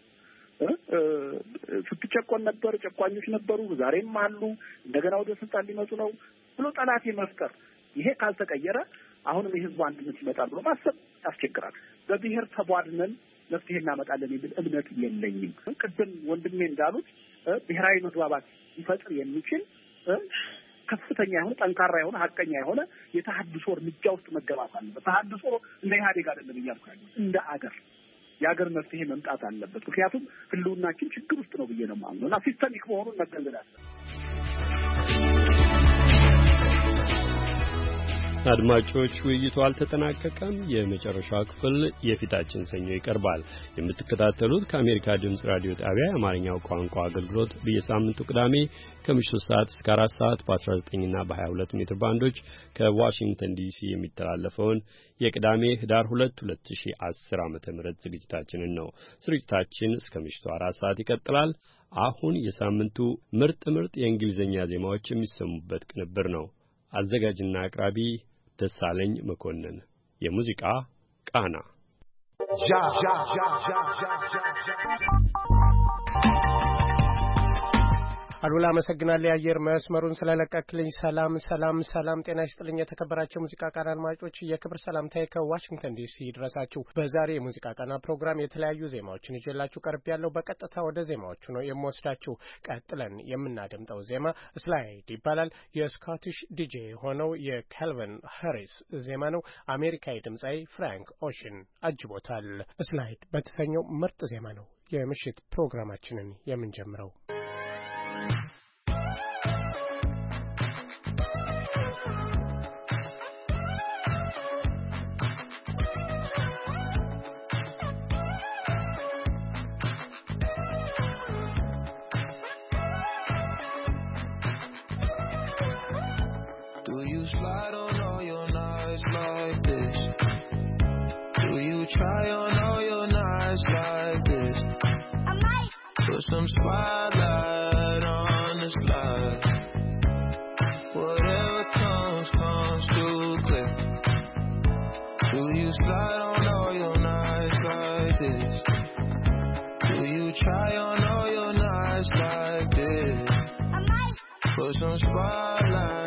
ስትጨቆን ነበር፣ ጨቋኞች ነበሩ፣ ዛሬም አሉ፣ እንደገና ወደ ስልጣን ሊመጡ ነው ብሎ ጠላት መፍጠር፣ ይሄ ካልተቀየረ አሁንም የህዝቡ አንድነት ይመጣል ብሎ ማሰብ ያስቸግራል። በብሔር ተቧድነን መፍትሄ እናመጣለን የሚል እምነት የለኝም። ቅድም ወንድሜ እንዳሉት ብሔራዊ መግባባት ሊፈጥር የሚችል ከፍተኛ የሆነ ጠንካራ የሆነ ሀቀኛ የሆነ የተሐድሶ እርምጃ ውስጥ መገባት አለበት። ተሐድሶ እንደ ኢህአዴግ አይደለም እያልኩ ያለሁት፣ እንደ አገር የአገር መፍትሄ መምጣት አለበት። ምክንያቱም ህልውናችን ችግር ውስጥ ነው ብዬ ነው የማምነው እና ሲስተሚክ መሆኑን መገንዘብ አለበት። አድማጮች፣ ውይይቱ አልተጠናቀቀም። የመጨረሻው ክፍል የፊታችን ሰኞ ይቀርባል። የምትከታተሉት ከአሜሪካ ድምጽ ራዲዮ ጣቢያ የአማርኛው ቋንቋ አገልግሎት በየሳምንቱ ቅዳሜ ከምሽቱ ሰዓት እስከ አራት ሰዓት በአስራ ዘጠኝ እና በሀያ ሁለት ሜትር ባንዶች ከዋሽንግተን ዲሲ የሚተላለፈውን የቅዳሜ ህዳር ሁለት ሁለት ሺህ አስር ዓመተ ምህረት ዝግጅታችንን ነው። ስርጭታችን እስከ ምሽቱ አራት ሰዓት ይቀጥላል። አሁን የሳምንቱ ምርጥ ምርጥ የእንግሊዝኛ ዜማዎች የሚሰሙበት ቅንብር ነው። አዘጋጅና አቅራቢ ደሳለኝ መኮንን። የሙዚቃ ቃና አሉላ አመሰግናለሁ የአየር መስመሩን ስለለቀቅልኝ። ሰላም ሰላም ሰላም፣ ጤና ይስጥልኝ። የተከበራቸው ሙዚቃ ቃና አድማጮች የክብር ሰላምታዬ ከዋሽንግተን ዲሲ ይድረሳችሁ። በዛሬ የሙዚቃ ቃና ፕሮግራም የተለያዩ ዜማዎችን ይዤላችሁ ቀርብ ያለው በቀጥታ ወደ ዜማዎቹ ነው የምወስዳችሁ። ቀጥለን የምናደምጠው ዜማ ስላይድ ይባላል። የስኮቲሽ ዲጄ የሆነው የካልቪን ሃሪስ ዜማ ነው። አሜሪካዊ ድምጻዊ ፍራንክ ኦሽን አጅቦታል። ስላይድ በተሰኘው ምርጥ ዜማ ነው የምሽት ፕሮግራማችንን የምንጀምረው። Slide on all your nights like this. Do you try on all your nights like this? I might put some spotlight on the slide. Whatever comes, comes too clear. Do you slide on all your nights like this? Do you try on all your nights like this? I might put some spotlight.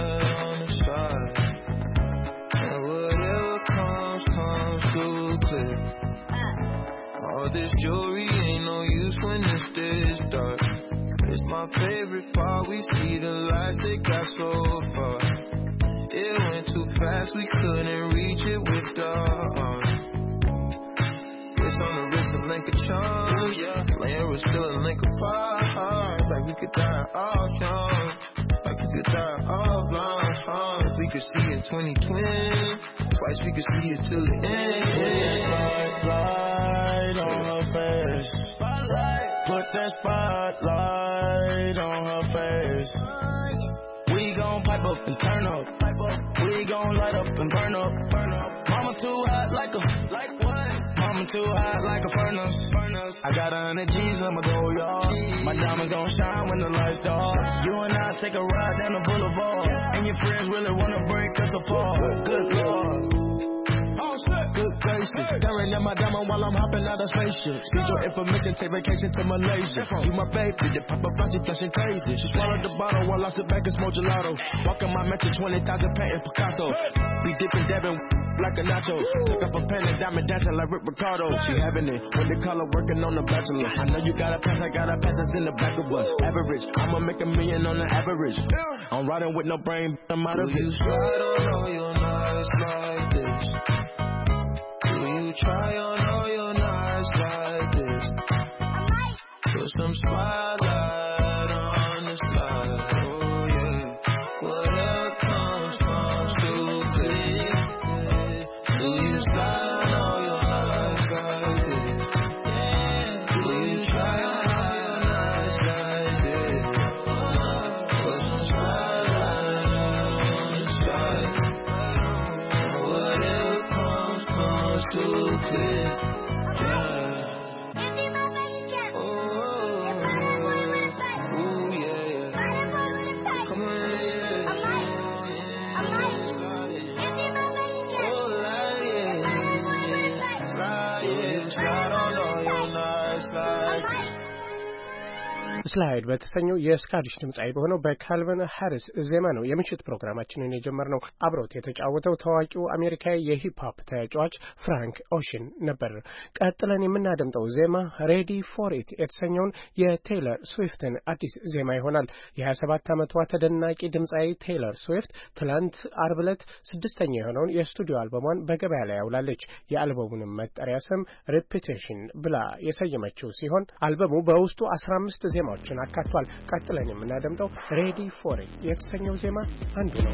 All this jewelry ain't no use when it's this dark. It's my favorite part, we see the lights that got so far. It went too fast, we couldn't reach it with the arm. It's on the wrist of link of charm, yeah. Layer was still a link apart. Like we could die all young, like we could die all blind. Huh? If we could see in twenty twenty, twice we could see it till the end. Spotlight on her face, spotlight. Put that spotlight on her face. We gon' pipe up and turn up, pipe up. We gon' light up and burn up, burn up. Mama too hot like a, like what? Mama too hot like a furnace, furnace. I got a hundred G's, I'ma go, y'all. My diamonds gon' shine when the lights dark. You and I take a ride down the boulevard, and your friends really wanna break us apart. Good Lord. Oh Good gracious. Staring at my diamond while I'm hopping out of spaceship. Need your information, take vacation to Malaysia. You my baby, the paparazzi flashing crazy. She swallowed the bottle while I sit back and smoke gelato. Walking my metro, twenty thousand patent Picasso. We dipping, dabbing like a nacho. Took up a pen and diamond dancing like Rick Ricardo. She having it when the color working on the bachelor. I know you got a pass, I got a pass that's in the back of us. Average, I'ma make a million on the average. I'm riding with no brain, I'm out of it. Do you slide on all your nights like this? Do you try on all your nights like this? Put some spotlight on the slide. Oh yeah, whatever comes, comes too quick. Do you slide on your nights like this? Do you try on all your nights like this? Put some spotlight on the slide. Whatever comes, comes too quick. Yeah. ስላይድ በተሰኘው የስካዲሽ ድምጻዊ በሆነው በካልቨን ሃሪስ ዜማ ነው የምሽት ፕሮግራማችንን የጀመርነው። አብሮት የተጫወተው ታዋቂው አሜሪካዊ የሂፕ ሆፕ ተጫዋች ፍራንክ ኦሽን ነበር። ቀጥለን የምናደምጠው ዜማ ሬዲ ፎር ኢት የተሰኘውን የቴይለር ስዊፍትን አዲስ ዜማ ይሆናል። የሀያ ሰባት ዓመቷ ተደናቂ ድምጻዊ ቴይለር ስዊፍት ትላንት አርብ ዕለት ስድስተኛ የሆነውን የስቱዲዮ አልበሟን በገበያ ላይ ያውላለች። የአልበሙንም መጠሪያ ስም ሪፒቴሽን ብላ የሰየመችው ሲሆን አልበሙ በውስጡ አስራ አምስት ዜማ ችን አካቷል። ቀጥለን የምናደምጠው ሬዲ ፎር ኢት የተሰኘው ዜማ አንዱ ነው።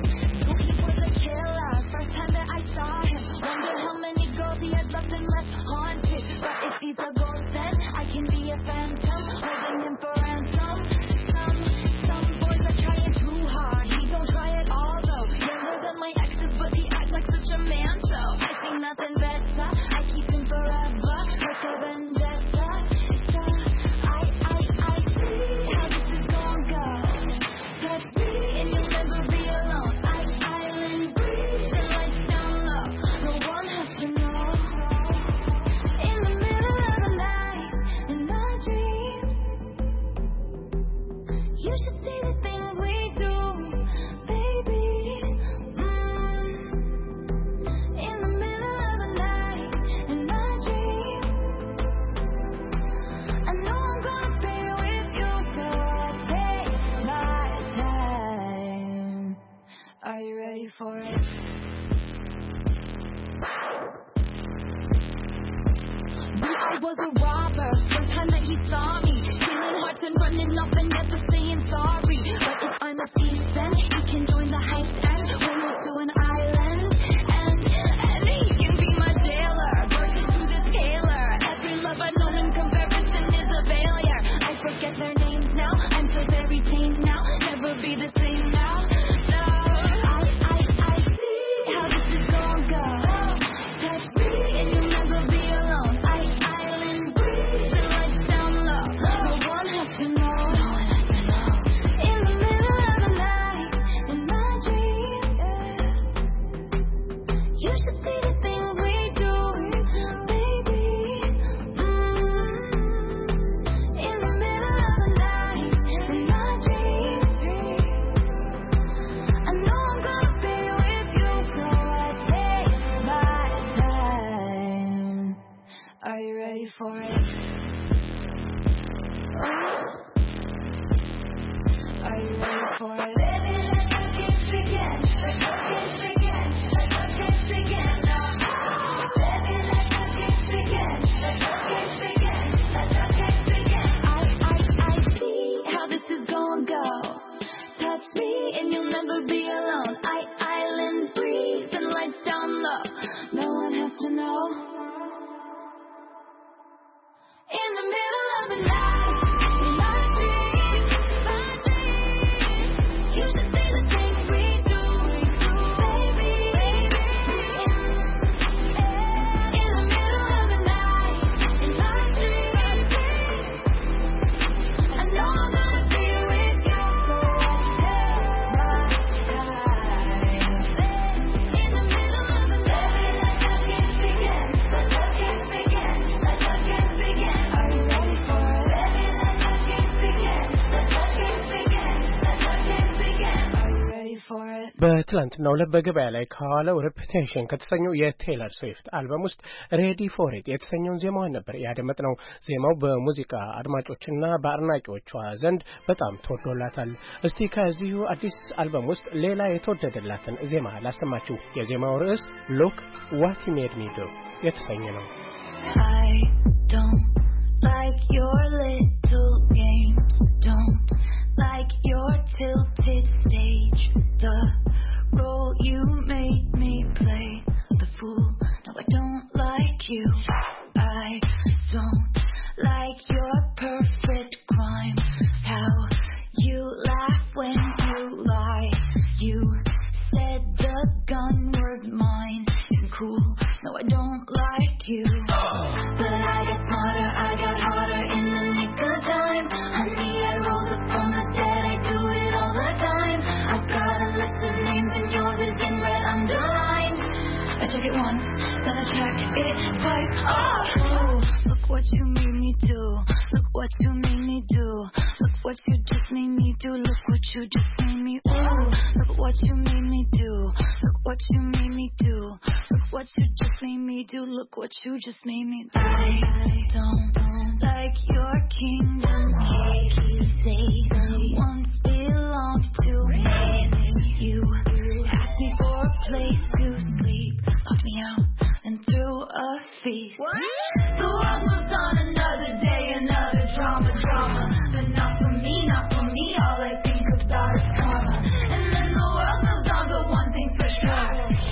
በትላንትናው ዕለት በገበያ ላይ ከዋለው ሬፑቴሽን ከተሰኘው የቴይለር ስዊፍት አልበም ውስጥ ሬዲ ፎር ኢት የተሰኘውን ዜማዋን ነበር ያደመጥነው። ዜማው በሙዚቃ አድማጮችና በአድናቂዎቿ ዘንድ በጣም ተወዶላታል። እስቲ ከዚሁ አዲስ አልበም ውስጥ ሌላ የተወደደላትን ዜማ ላሰማችሁ። የዜማው ርዕስ ሉክ ዋት ዩ ሜድ ሚ ዱ የተሰኘ ነው። I don't like your little games, don't like your tilted stage, the role you made me play, the fool, no I don't like you. I don't like your perfect crime, how you laugh when you lie, you said the gun was mine, isn't cool, no I don't like you. But I got smarter, I got harder in the nick of time. Honey, I rose up from the dead, I do it all the time. I've got a list of names and yours is in red underlined. I check it once, then I check it twice. Oh, look what you made me do. Look what you made me do. Look what you just made me do. Look what you just made me. Ooh, look what you made me do. Look what you made me do. Look what you just made me do. Look what you just made me do. I don't like your kingdom cake. You say once belonged to me. You asked me for a place to sleep, locked me out and threw a feast. The world moves on another day, another drama, drama. But not for me, not for me. All I think about is karma. And then the world moves on, but one thing's for sure.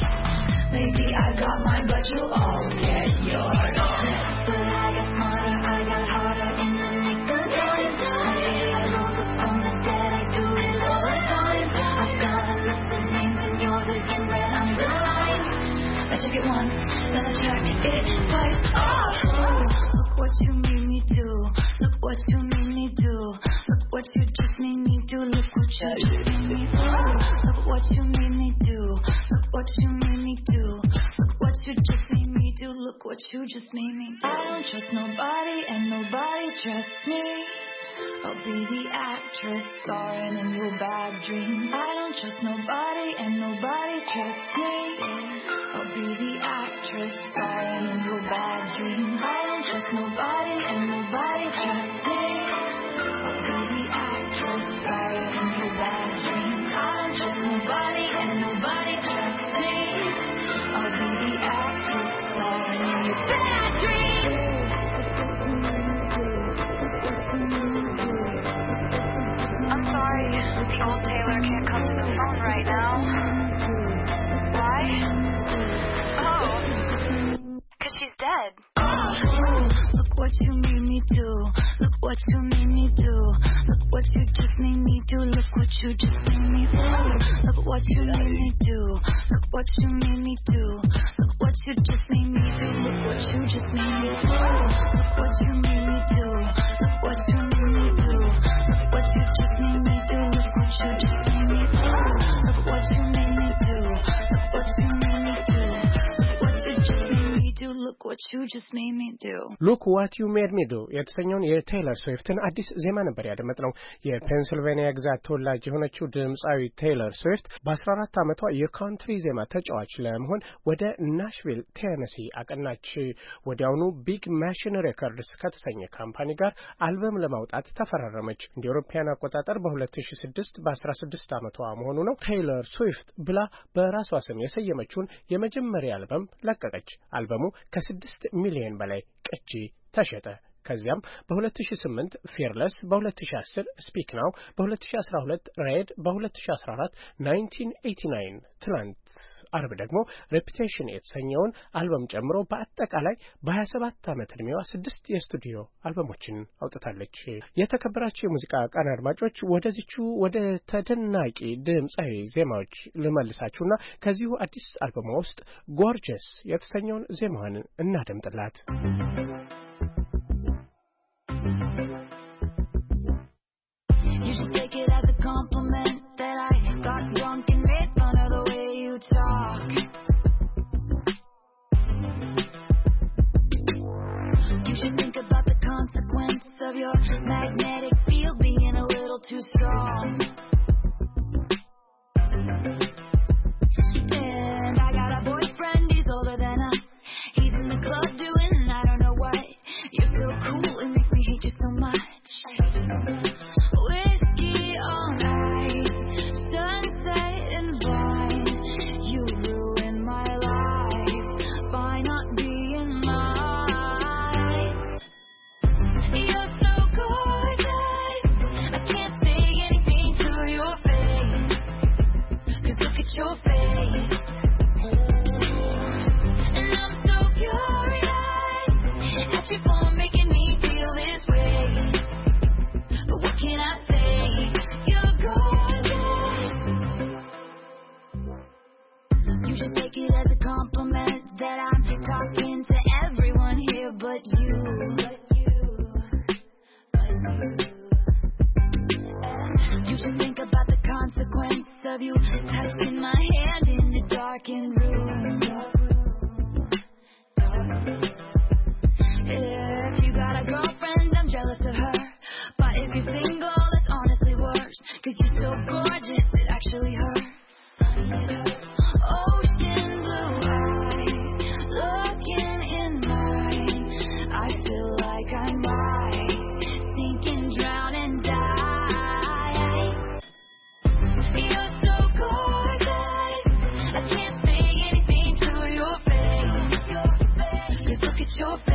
Maybe I got mine, but you'll all get yours. But I got smarter, I got harder in the nick of time. Honey, I rose up from the dead, I do it all the time. I've got a list of names and yours is in red underlined. I check it once, then I check it twice. Oh, look what you made me do. Look what you made me do. Look what you just made me do. Look what you just made me do. Look what you made me do. Look what you made me do. Look what you just made me do. Look what you just made me do. I don't trust nobody and nobody trusts me. I'll be the actress starring in your bad dreams. I don't trust nobody and nobody trusts me. I'll be the actress starring in your bad dreams. I don't trust nobody and nobody trusts me. I'll be the actress starring in your bad dreams. I don't trust nobody and nobody trusts me. I'll be the actress starring in your bad dreams. I'm sorry, the old Taylor can't come to the phone right now. Why? Oh, 'cause she's dead. Oh, look what you made me do. Look what you made me do. Look what you just made me do. Look what you just made me do. Look what you made me do. Look what you made me do. Look what you just made me do. Look what you just made me do. Look what you made me do. Look what you made me do. Look what you just made me do. Look what you just made me do. Look what you made me do. Look what you made me do. Look what you just made me do. Look what you just made me do. ሉክ ዋት ዩ ሜድ ሚ ዱ የተሰኘውን የቴይለር ስዊፍትን አዲስ ዜማ ነበር ያደመጥነው። የፔንሲልቬኒያ ግዛት ተወላጅ የሆነችው ድምፃዊ ቴይለር ስዊፍት በአስራ አራት ዓመቷ የካንትሪ ዜማ ተጫዋች ለመሆን ወደ ናሽቪል ቴነሲ አቀናች። ወዲያውኑ ቢግ ማሽን ሬኮርድስ ከተሰኘ ካምፓኒ ጋር አልበም ለማውጣት ተፈራረመች። እንደ አውሮፓውያን አቆጣጠር በሁለት ሺህ ስድስት በአስራ ስድስት ዓመቷ መሆኑ ነው። ቴይለር ስዊፍት ብላ በራሷ ስም የሰየመችውን የመጀመሪያ አልበም ለቀቀች። አልበሙ ከስድስት ሚሊዮን በላይ ቅጂ ተሸጠ። ከዚያም በ2008 ፊርለስ፣ በ2010 ስፒክ ናው፣ በ2012 ሬድ፣ በ2014 ናይንቲን ኤይቲ ናይን ትላንት አርብ ደግሞ ሬፑቴሽን የተሰኘውን አልበም ጨምሮ በአጠቃላይ በ27 ዓመት ዕድሜዋ ስድስት የስቱዲዮ አልበሞችን አውጥታለች። የተከበራችሁ የሙዚቃ ቃና አድማጮች ወደዚቹ ወደ ተደናቂ ድምጻዊ ዜማዎች ልመልሳችሁና ከዚሁ አዲስ አልበሟ ውስጥ ጎርጀስ የተሰኘውን ዜማዋን እናደምጥላት። You should take it as a compliment that I got drunk and made fun of the way you talk. You should think about the consequence of your magnetic field being a little too strong. You should think about the consequence of you touching my hand in the darkened room. If you got a girlfriend, I'm jealous of her. But if you're single, it's honestly worse. Cause you're so gorgeous, it actually hurts. Ocean blue eyes, looking in mine. I feel like I might sink and drown and die. You're so gorgeous, I can't say anything to your face. Cause look at your face.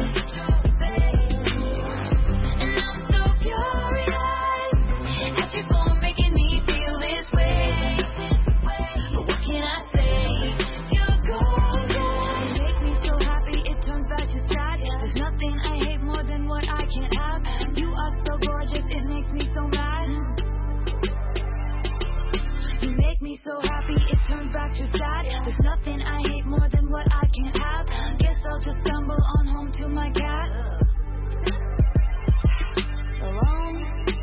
So happy it turns back to sad. There's nothing I hate more than what I can't have. Guess I'll just stumble on home to my cat. Alone,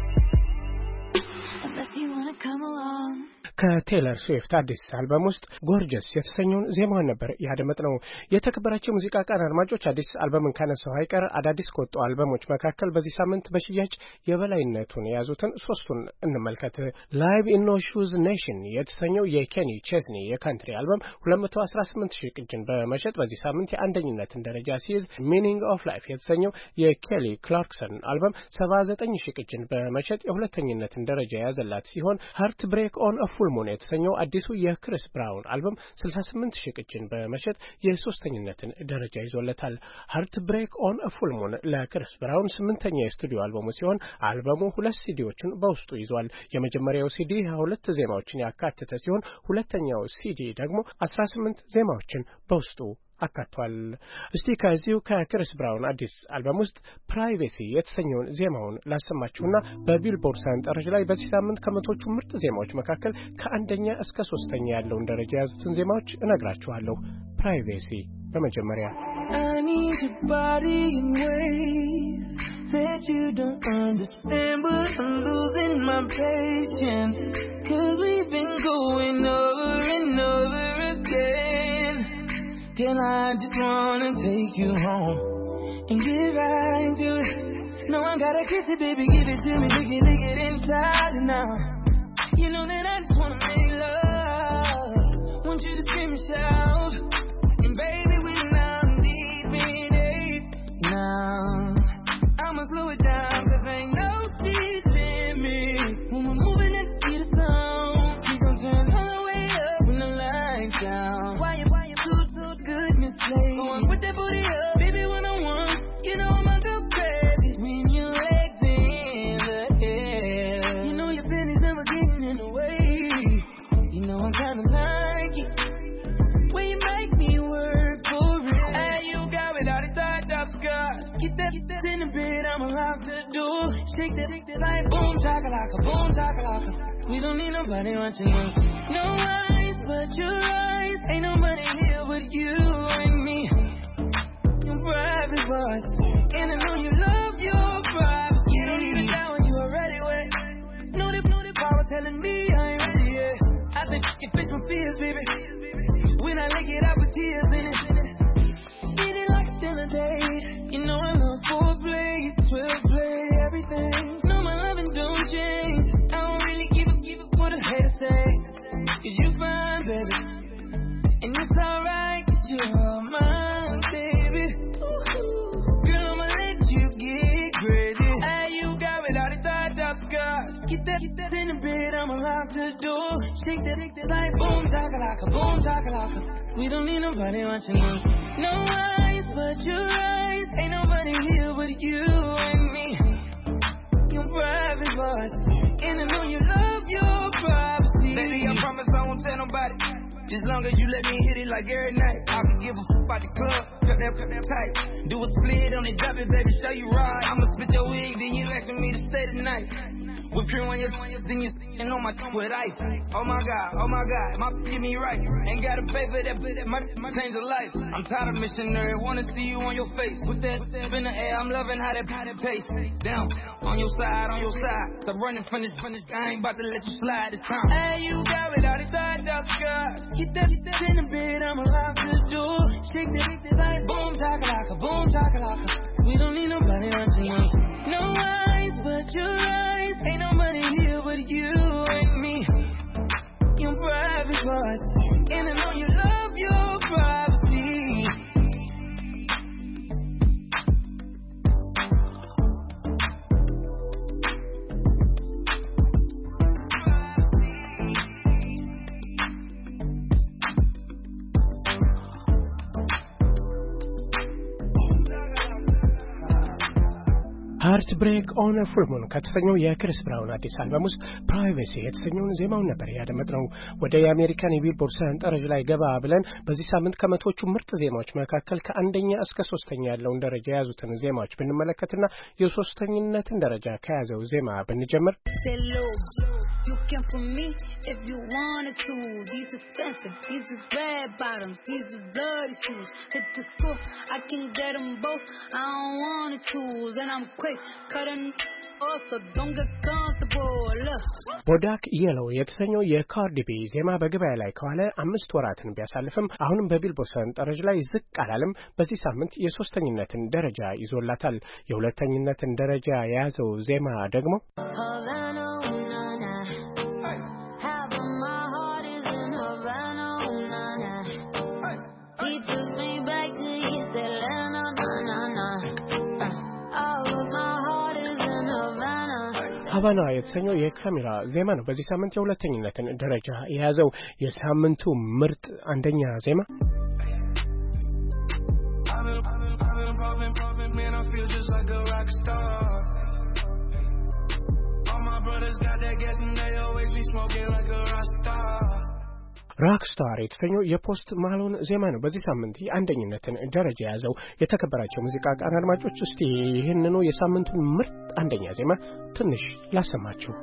unless you wanna come along. ከቴይለር ስዊፍት አዲስ አልበም ውስጥ ጎርጀስ የተሰኘውን ዜማውን ነበር ያደመጥነው። የተከበራቸው ሙዚቃ ቃና አድማጮች አዲስ አልበምን ካነሳው አይቀር አዳዲስ ከወጡ አልበሞች መካከል በዚህ ሳምንት በሽያጭ የበላይነቱን የያዙትን ሶስቱን እንመልከት። ላይቭ ኢን ኖ ሹዝ ኔሽን የተሰኘው የኬኒ ቼዝኒ የካንትሪ አልበም ሁለት መቶ አስራ ስምንት ሺህ ቅጅን በመሸጥ በዚህ ሳምንት የአንደኝነትን ደረጃ ሲይዝ፣ ሚኒንግ ኦፍ ላይፍ የተሰኘው የኬሊ ክላርክሰን አልበም ሰባ ዘጠኝ ሺህ ቅጅን በመሸጥ የሁለተኝነትን ደረጃ የያዘላት ሲሆን፣ ሃርት ብሬክ ኦን ፉል ሙን የተሰኘው አዲሱ የክሪስ ብራውን አልበም ስልሳ ስምንት ሺህ ቅጅን በመሸጥ የሶስተኝነትን ደረጃ ይዞለታል። ሃርት ብሬክ ኦን ፉል ሙን ለክሪስ ብራውን ስምንተኛ የስቱዲዮ አልበሙ ሲሆን አልበሙ ሁለት ሲዲዎችን በውስጡ ይዟል። የመጀመሪያው ሲዲ ሁለት ዜማዎችን ያካተተ ሲሆን ሁለተኛው ሲዲ ደግሞ አስራ ስምንት ዜማዎችን በውስጡ አካቷል። እስቲ ከዚሁ ከክሪስ ብራውን አዲስ አልበም ውስጥ ፕራይቬሲ የተሰኘውን ዜማውን ላሰማችሁና በቢልቦርድ ሰንጠረዥ ላይ በዚህ ሳምንት ከመቶቹ ምርጥ ዜማዎች መካከል ከአንደኛ እስከ ሶስተኛ ያለውን ደረጃ የያዙትን ዜማዎች እነግራችኋለሁ። ፕራይቬሲ በመጀመሪሪያ I need your body in ways that you don't understand, but I'm losing my patience, cause we've been going over and over again. Girl, I just wanna take you home and get right into it. No, I gotta kiss it, baby, give it to me, lick it, lick it inside and out. You know that I just wanna make love, want you to scream and shout. And baby, we now deep in it. Now, I'ma slow it down, cause ain't no speed limit. When we're moving at the speed of sound, we gon' turn all the way up when the lights down. Why you, why you too, too good, misplay? Going with that booty up, baby, when I want. You know I'm a good bad between your legs in the air. You know your penny's never getting in the way. You know I'm kinda like it when you make me work for it. Hey, you got me all the tied up scars. Get that, get that in the bed, I'ma lock the door. Shake that, shake that like boom chakalaka, boom chakalaka. We don't need nobody watching us. No eyes but your eyes. Ain't nobody here but you and me. Your private parts, and I know you love your privacy. You don't need it down when you already wet. Know the, know the power telling me I ain't ready yet. I said you fix my fears, baby. When I lick it, I put tears in it. Eat it like a dinner date. You know I love foreplay, twelve play, everything. No, my loving don't change. I don't really give a give a what a hater say. Cause you fine, baby. And it's alright, cause you're mine, baby. Girl, I'ma let you get crazy. Hey, you got it all the tied up scars. Get that, get that in the bed, I'ma lock the door. Shake that, shake that like boom chakalaka, boom chakalaka. We don't need nobody watching us. No eyes but your eyes. Ain't nobody here but you and me. Your private parts, and I know you love your privacy. Baby, I promise I won't tell nobody. As long as you let me hit it like every night. I can give a f*** about the club, cut that, cut that tight. Do a split on it, drop it, baby, show you right. I'ma split your wig, then you asking me to stay tonight. Whip cream on your then you and on my with ice. Oh my God, oh my God, my get me right. Ain't got a paper that that might change a life. I'm tired of missionary, wanna see you on your face. Put that in the air, I'm loving how that how that taste. Down on your side, on your side. Stop running from this, from this. I ain't about to let you slide this time. Hey, you got it, all the thoughts out sky. Get that in the bed, I'm alive to do. Shake that, shake that like boom, chakalaka, boom, chakalaka. We don't need nobody else. No eyes but your eyes. Ain't nobody here but you and me. Your private parts. And I know you love your privacy. ሃርትብሬክ ኦን ኤ ፉል ሙን ከተሰኘው የክሪስ ብራውን አዲስ አልበም ውስጥ ፕራይቬሲ የተሰኘውን ዜማውን ነበር ያደመጥነው። ወደ የአሜሪካን የቢልቦርድ ሰንጠረዥ ላይ ገባ ብለን በዚህ ሳምንት ከመቶቹ ምርጥ ዜማዎች መካከል ከአንደኛ እስከ ሶስተኛ ያለውን ደረጃ የያዙትን ዜማዎች ብንመለከትና የሶስተኝነትን ደረጃ ከያዘው ዜማ ብንጀምር You can for me if you wanted to. These expensive, these is red bottoms, these is bloody shoes. Hit the school, I can get them both. I don't want to choose, and I'm quick cutting off, so don't get comfortable. Look. ቦዳክ የለው የተሰኘው የካርዲ ቢ ዜማ በገበያ ላይ ከዋለ አምስት ወራትን ቢያሳልፍም አሁንም በቢልቦርድ ሰንጠረዥ ላይ ዝቅ አላለም። በዚህ ሳምንት የሶስተኝነትን ደረጃ ይዞላታል። የሁለተኝነትን ደረጃ የያዘው ዜማ ደግሞ ሀቫና የተሰኘው የካሜራ ዜማ ነው። በዚህ ሳምንት የሁለተኝነትን ደረጃ የያዘው የሳምንቱ ምርጥ አንደኛ ዜማ ራክስታር የተሰኘው የፖስት ማሎን ዜማ ነው። በዚህ ሳምንት የአንደኝነትን ደረጃ የያዘው። የተከበራቸው ሙዚቃ ቃና አድማጮች እስቲ ይህንኑ የሳምንቱን ምርጥ አንደኛ ዜማ ትንሽ ላሰማችሁ።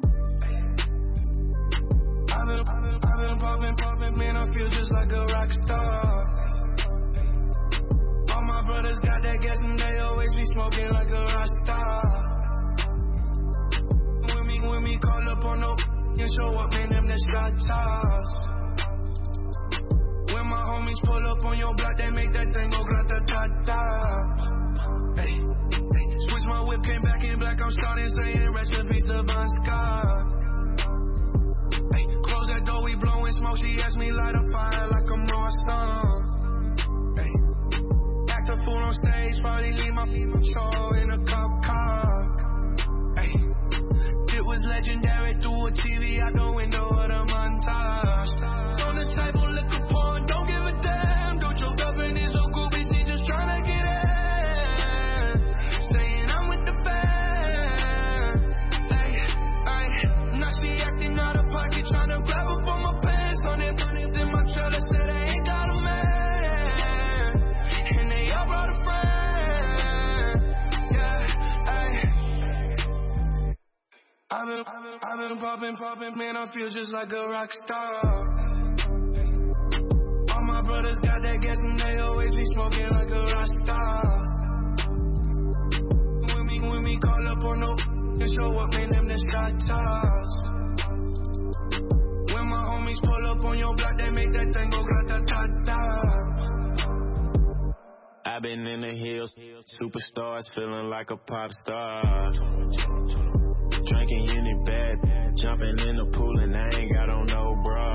When my homies pull up on your block, they make that thing go grata-ta-ta. Hey, hey, switch my whip, came back in black, I'm starting saying recipes to Bon Scott. Hey, close that door, we blowing smoke, she asked me light a fire like I'm Roy Stone. Hey, act a fool on stage, probably leave my show in a cop car. Hey, it was legendary through a T V out the window of the montage. On the table, look upon, don't give a damn. Don't your girlfriend is so goofy, she just tryna get in. Saying I'm with the band. Ay, ay, now she acting out of pocket, tryna grab up on my pants. On it, in my trailer, said I ain't got a man. And they all brought a friend. Yeah, ay. I've been, I've been, I've been popping, popping, man, I feel just like a rock star. All my brothers got that gas and they always be smoking like a rock star. When we, when we call up on no and show up, man, them the shot toss. When my homies pull up on your block, they make that thing go grata-ta-ta. I've been in the hills, superstars, feeling like a pop star. Drinking any bad, jumping in the pool and I ain't got on no bra.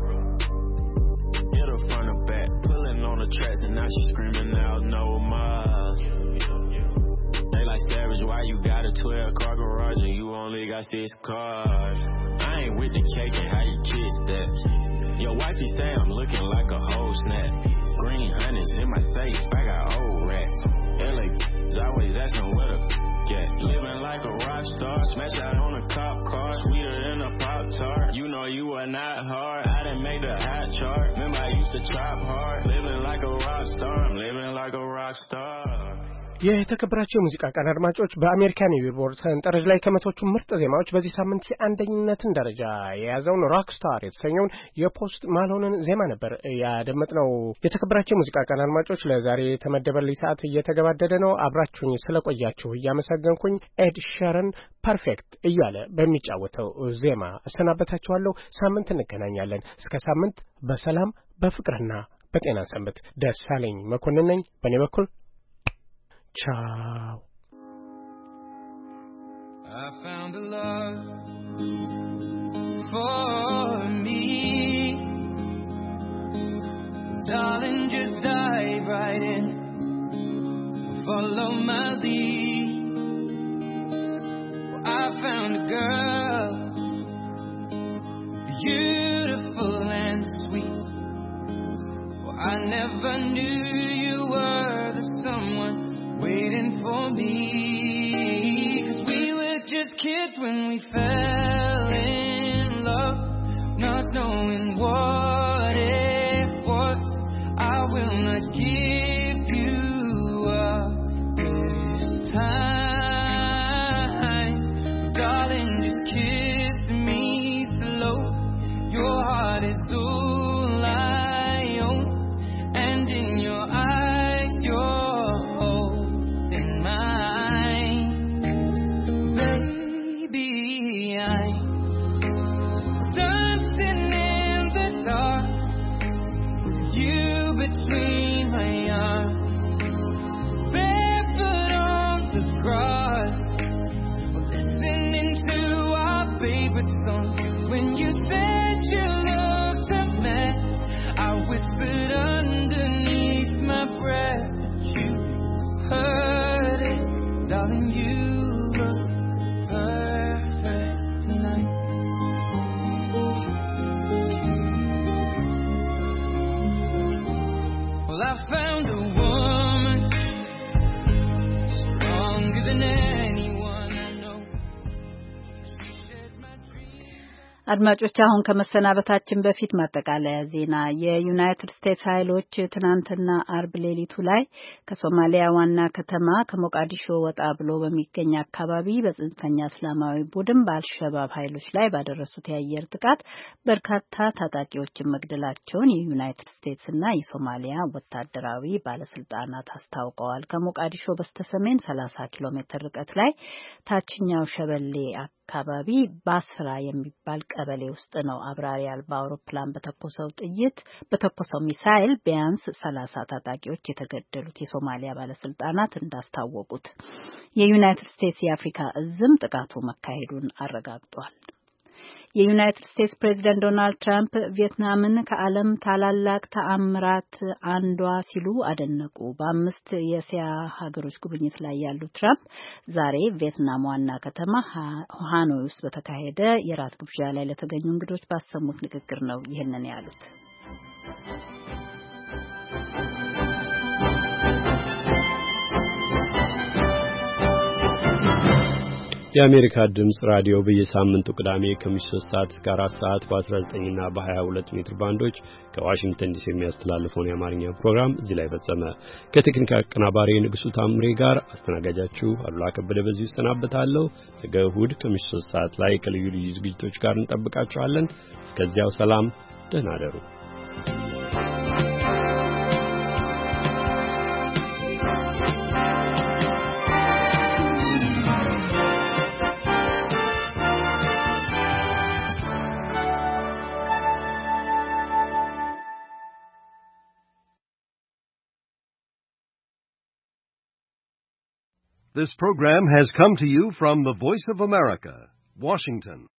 Hit her front or back, pulling on the tracks and now she screaming out no more. They like Savage, why you got a twelve car garage and you only got six cars? I ain't with the cake and how you kiss that. Your wifey say I'm looking like a whole snap. Green hundreds in my safe, I got old racks. L A always asking what a get. Living like a rock star, smash out on a cop car, sweeter than a Pop-Tart. You know you are not hard, I done made the hot chart. Remember I used to chop hard. Living like a rock star, I'm living like a rock star. የተከበራቸው የሙዚቃ ቃና አድማጮች በአሜሪካን ቢልቦርድ ሰንጠረዥ ላይ ከመቶቹ ምርጥ ዜማዎች በዚህ ሳምንት የአንደኝነትን ደረጃ የያዘውን ሮክስታር የተሰኘውን የፖስት ማሎንን ዜማ ነበር ያደመጥነው። የተከበራቸው የሙዚቃ ቃና አድማጮች ለዛሬ የተመደበልኝ ሰዓት እየተገባደደ ነው። አብራችሁኝ ስለቆያችሁ እያመሰገንኩኝ ኤድ ሸረን ፐርፌክት እያለ በሚጫወተው ዜማ እሰናበታችኋለሁ። ሳምንት እንገናኛለን። እስከ ሳምንት በሰላም በፍቅርና በጤና ሰንበት። ደሳለኝ መኮንን ነኝ በእኔ በኩል ciao. I found a love for me, darling, just dive right in, follow my lead. I found a girl, beautiful and sweet. Well, I never knew you were the someone waiting for me, 'cause we were just kids when we fell in love, not knowing what it was. I will not give you up this time, darling, just kiss me slow. Your heart is all I own, and in your eyes you're between my arms, barefoot on the grass, listening to our favorite song. When you said you looked a mess, I whispered underneath my breath, but you heard it, darling, you look perfect tonight. I found a woman stronger than anyone I know. She shares my dreams. አድማጮች አሁን ከመሰናበታችን በፊት ማጠቃለያ ዜና። የዩናይትድ ስቴትስ ኃይሎች ትናንትና አርብ ሌሊቱ ላይ ከሶማሊያ ዋና ከተማ ከሞቃዲሾ ወጣ ብሎ በሚገኝ አካባቢ በጽንፈኛ እስላማዊ ቡድን በአልሸባብ ኃይሎች ላይ ባደረሱት የአየር ጥቃት በርካታ ታጣቂዎችን መግደላቸውን የዩናይትድ ስቴትስና የሶማሊያ ወታደራዊ ባለስልጣናት አስታውቀዋል። ከሞቃዲሾ በስተሰሜን ሰላሳ ኪሎ ሜትር ርቀት ላይ ታችኛው ሸበሌ አካባቢ ባስራ የሚባል ቀበሌ ውስጥ ነው አብራሪ አልባ አውሮፕላን በተኮሰው ጥይት በተኮሰው ሚሳኤል ቢያንስ ሰላሳ ታጣቂዎች የተገደሉት የሶማሊያ ባለስልጣናት እንዳስታወቁት። የዩናይትድ ስቴትስ የአፍሪካ እዝም ጥቃቱ መካሄዱን አረጋግጧል። የዩናይትድ ስቴትስ ፕሬዝዳንት ዶናልድ ትራምፕ ቪየትናምን ከዓለም ታላላቅ ተአምራት አንዷ ሲሉ አደነቁ። በአምስት የእስያ ሀገሮች ጉብኝት ላይ ያሉት ትራምፕ ዛሬ ቪየትናም ዋና ከተማ ሃኖይ ውስጥ በተካሄደ የራት ግብዣ ላይ ለተገኙ እንግዶች ባሰሙት ንግግር ነው ይህንን ያሉት። የአሜሪካ ድምጽ ራዲዮ በየሳምንቱ ቅዳሜ ከምሽቱ ሶስት ሰዓት እስከ አራት ሰዓት በ19 እና በ22 ሜትር ባንዶች ከዋሽንግተን ዲሲ የሚያስተላልፈውን የአማርኛ ፕሮግራም እዚህ ላይ ፈጸመ። ከቴክኒክ አቀናባሪ ንጉሱ ታምሬ ጋር አስተናጋጃችሁ አሉላ ከበደ በዚሁ እሰናበታለሁ። ነገ እሁድ ከምሽቱ ሶስት ሰዓት ላይ ከልዩ ልዩ ዝግጅቶች ጋር እንጠብቃችኋለን። እስከዚያው ሰላም፣ ደህና እደሩ። This program has come to you from the Voice of America, Washington.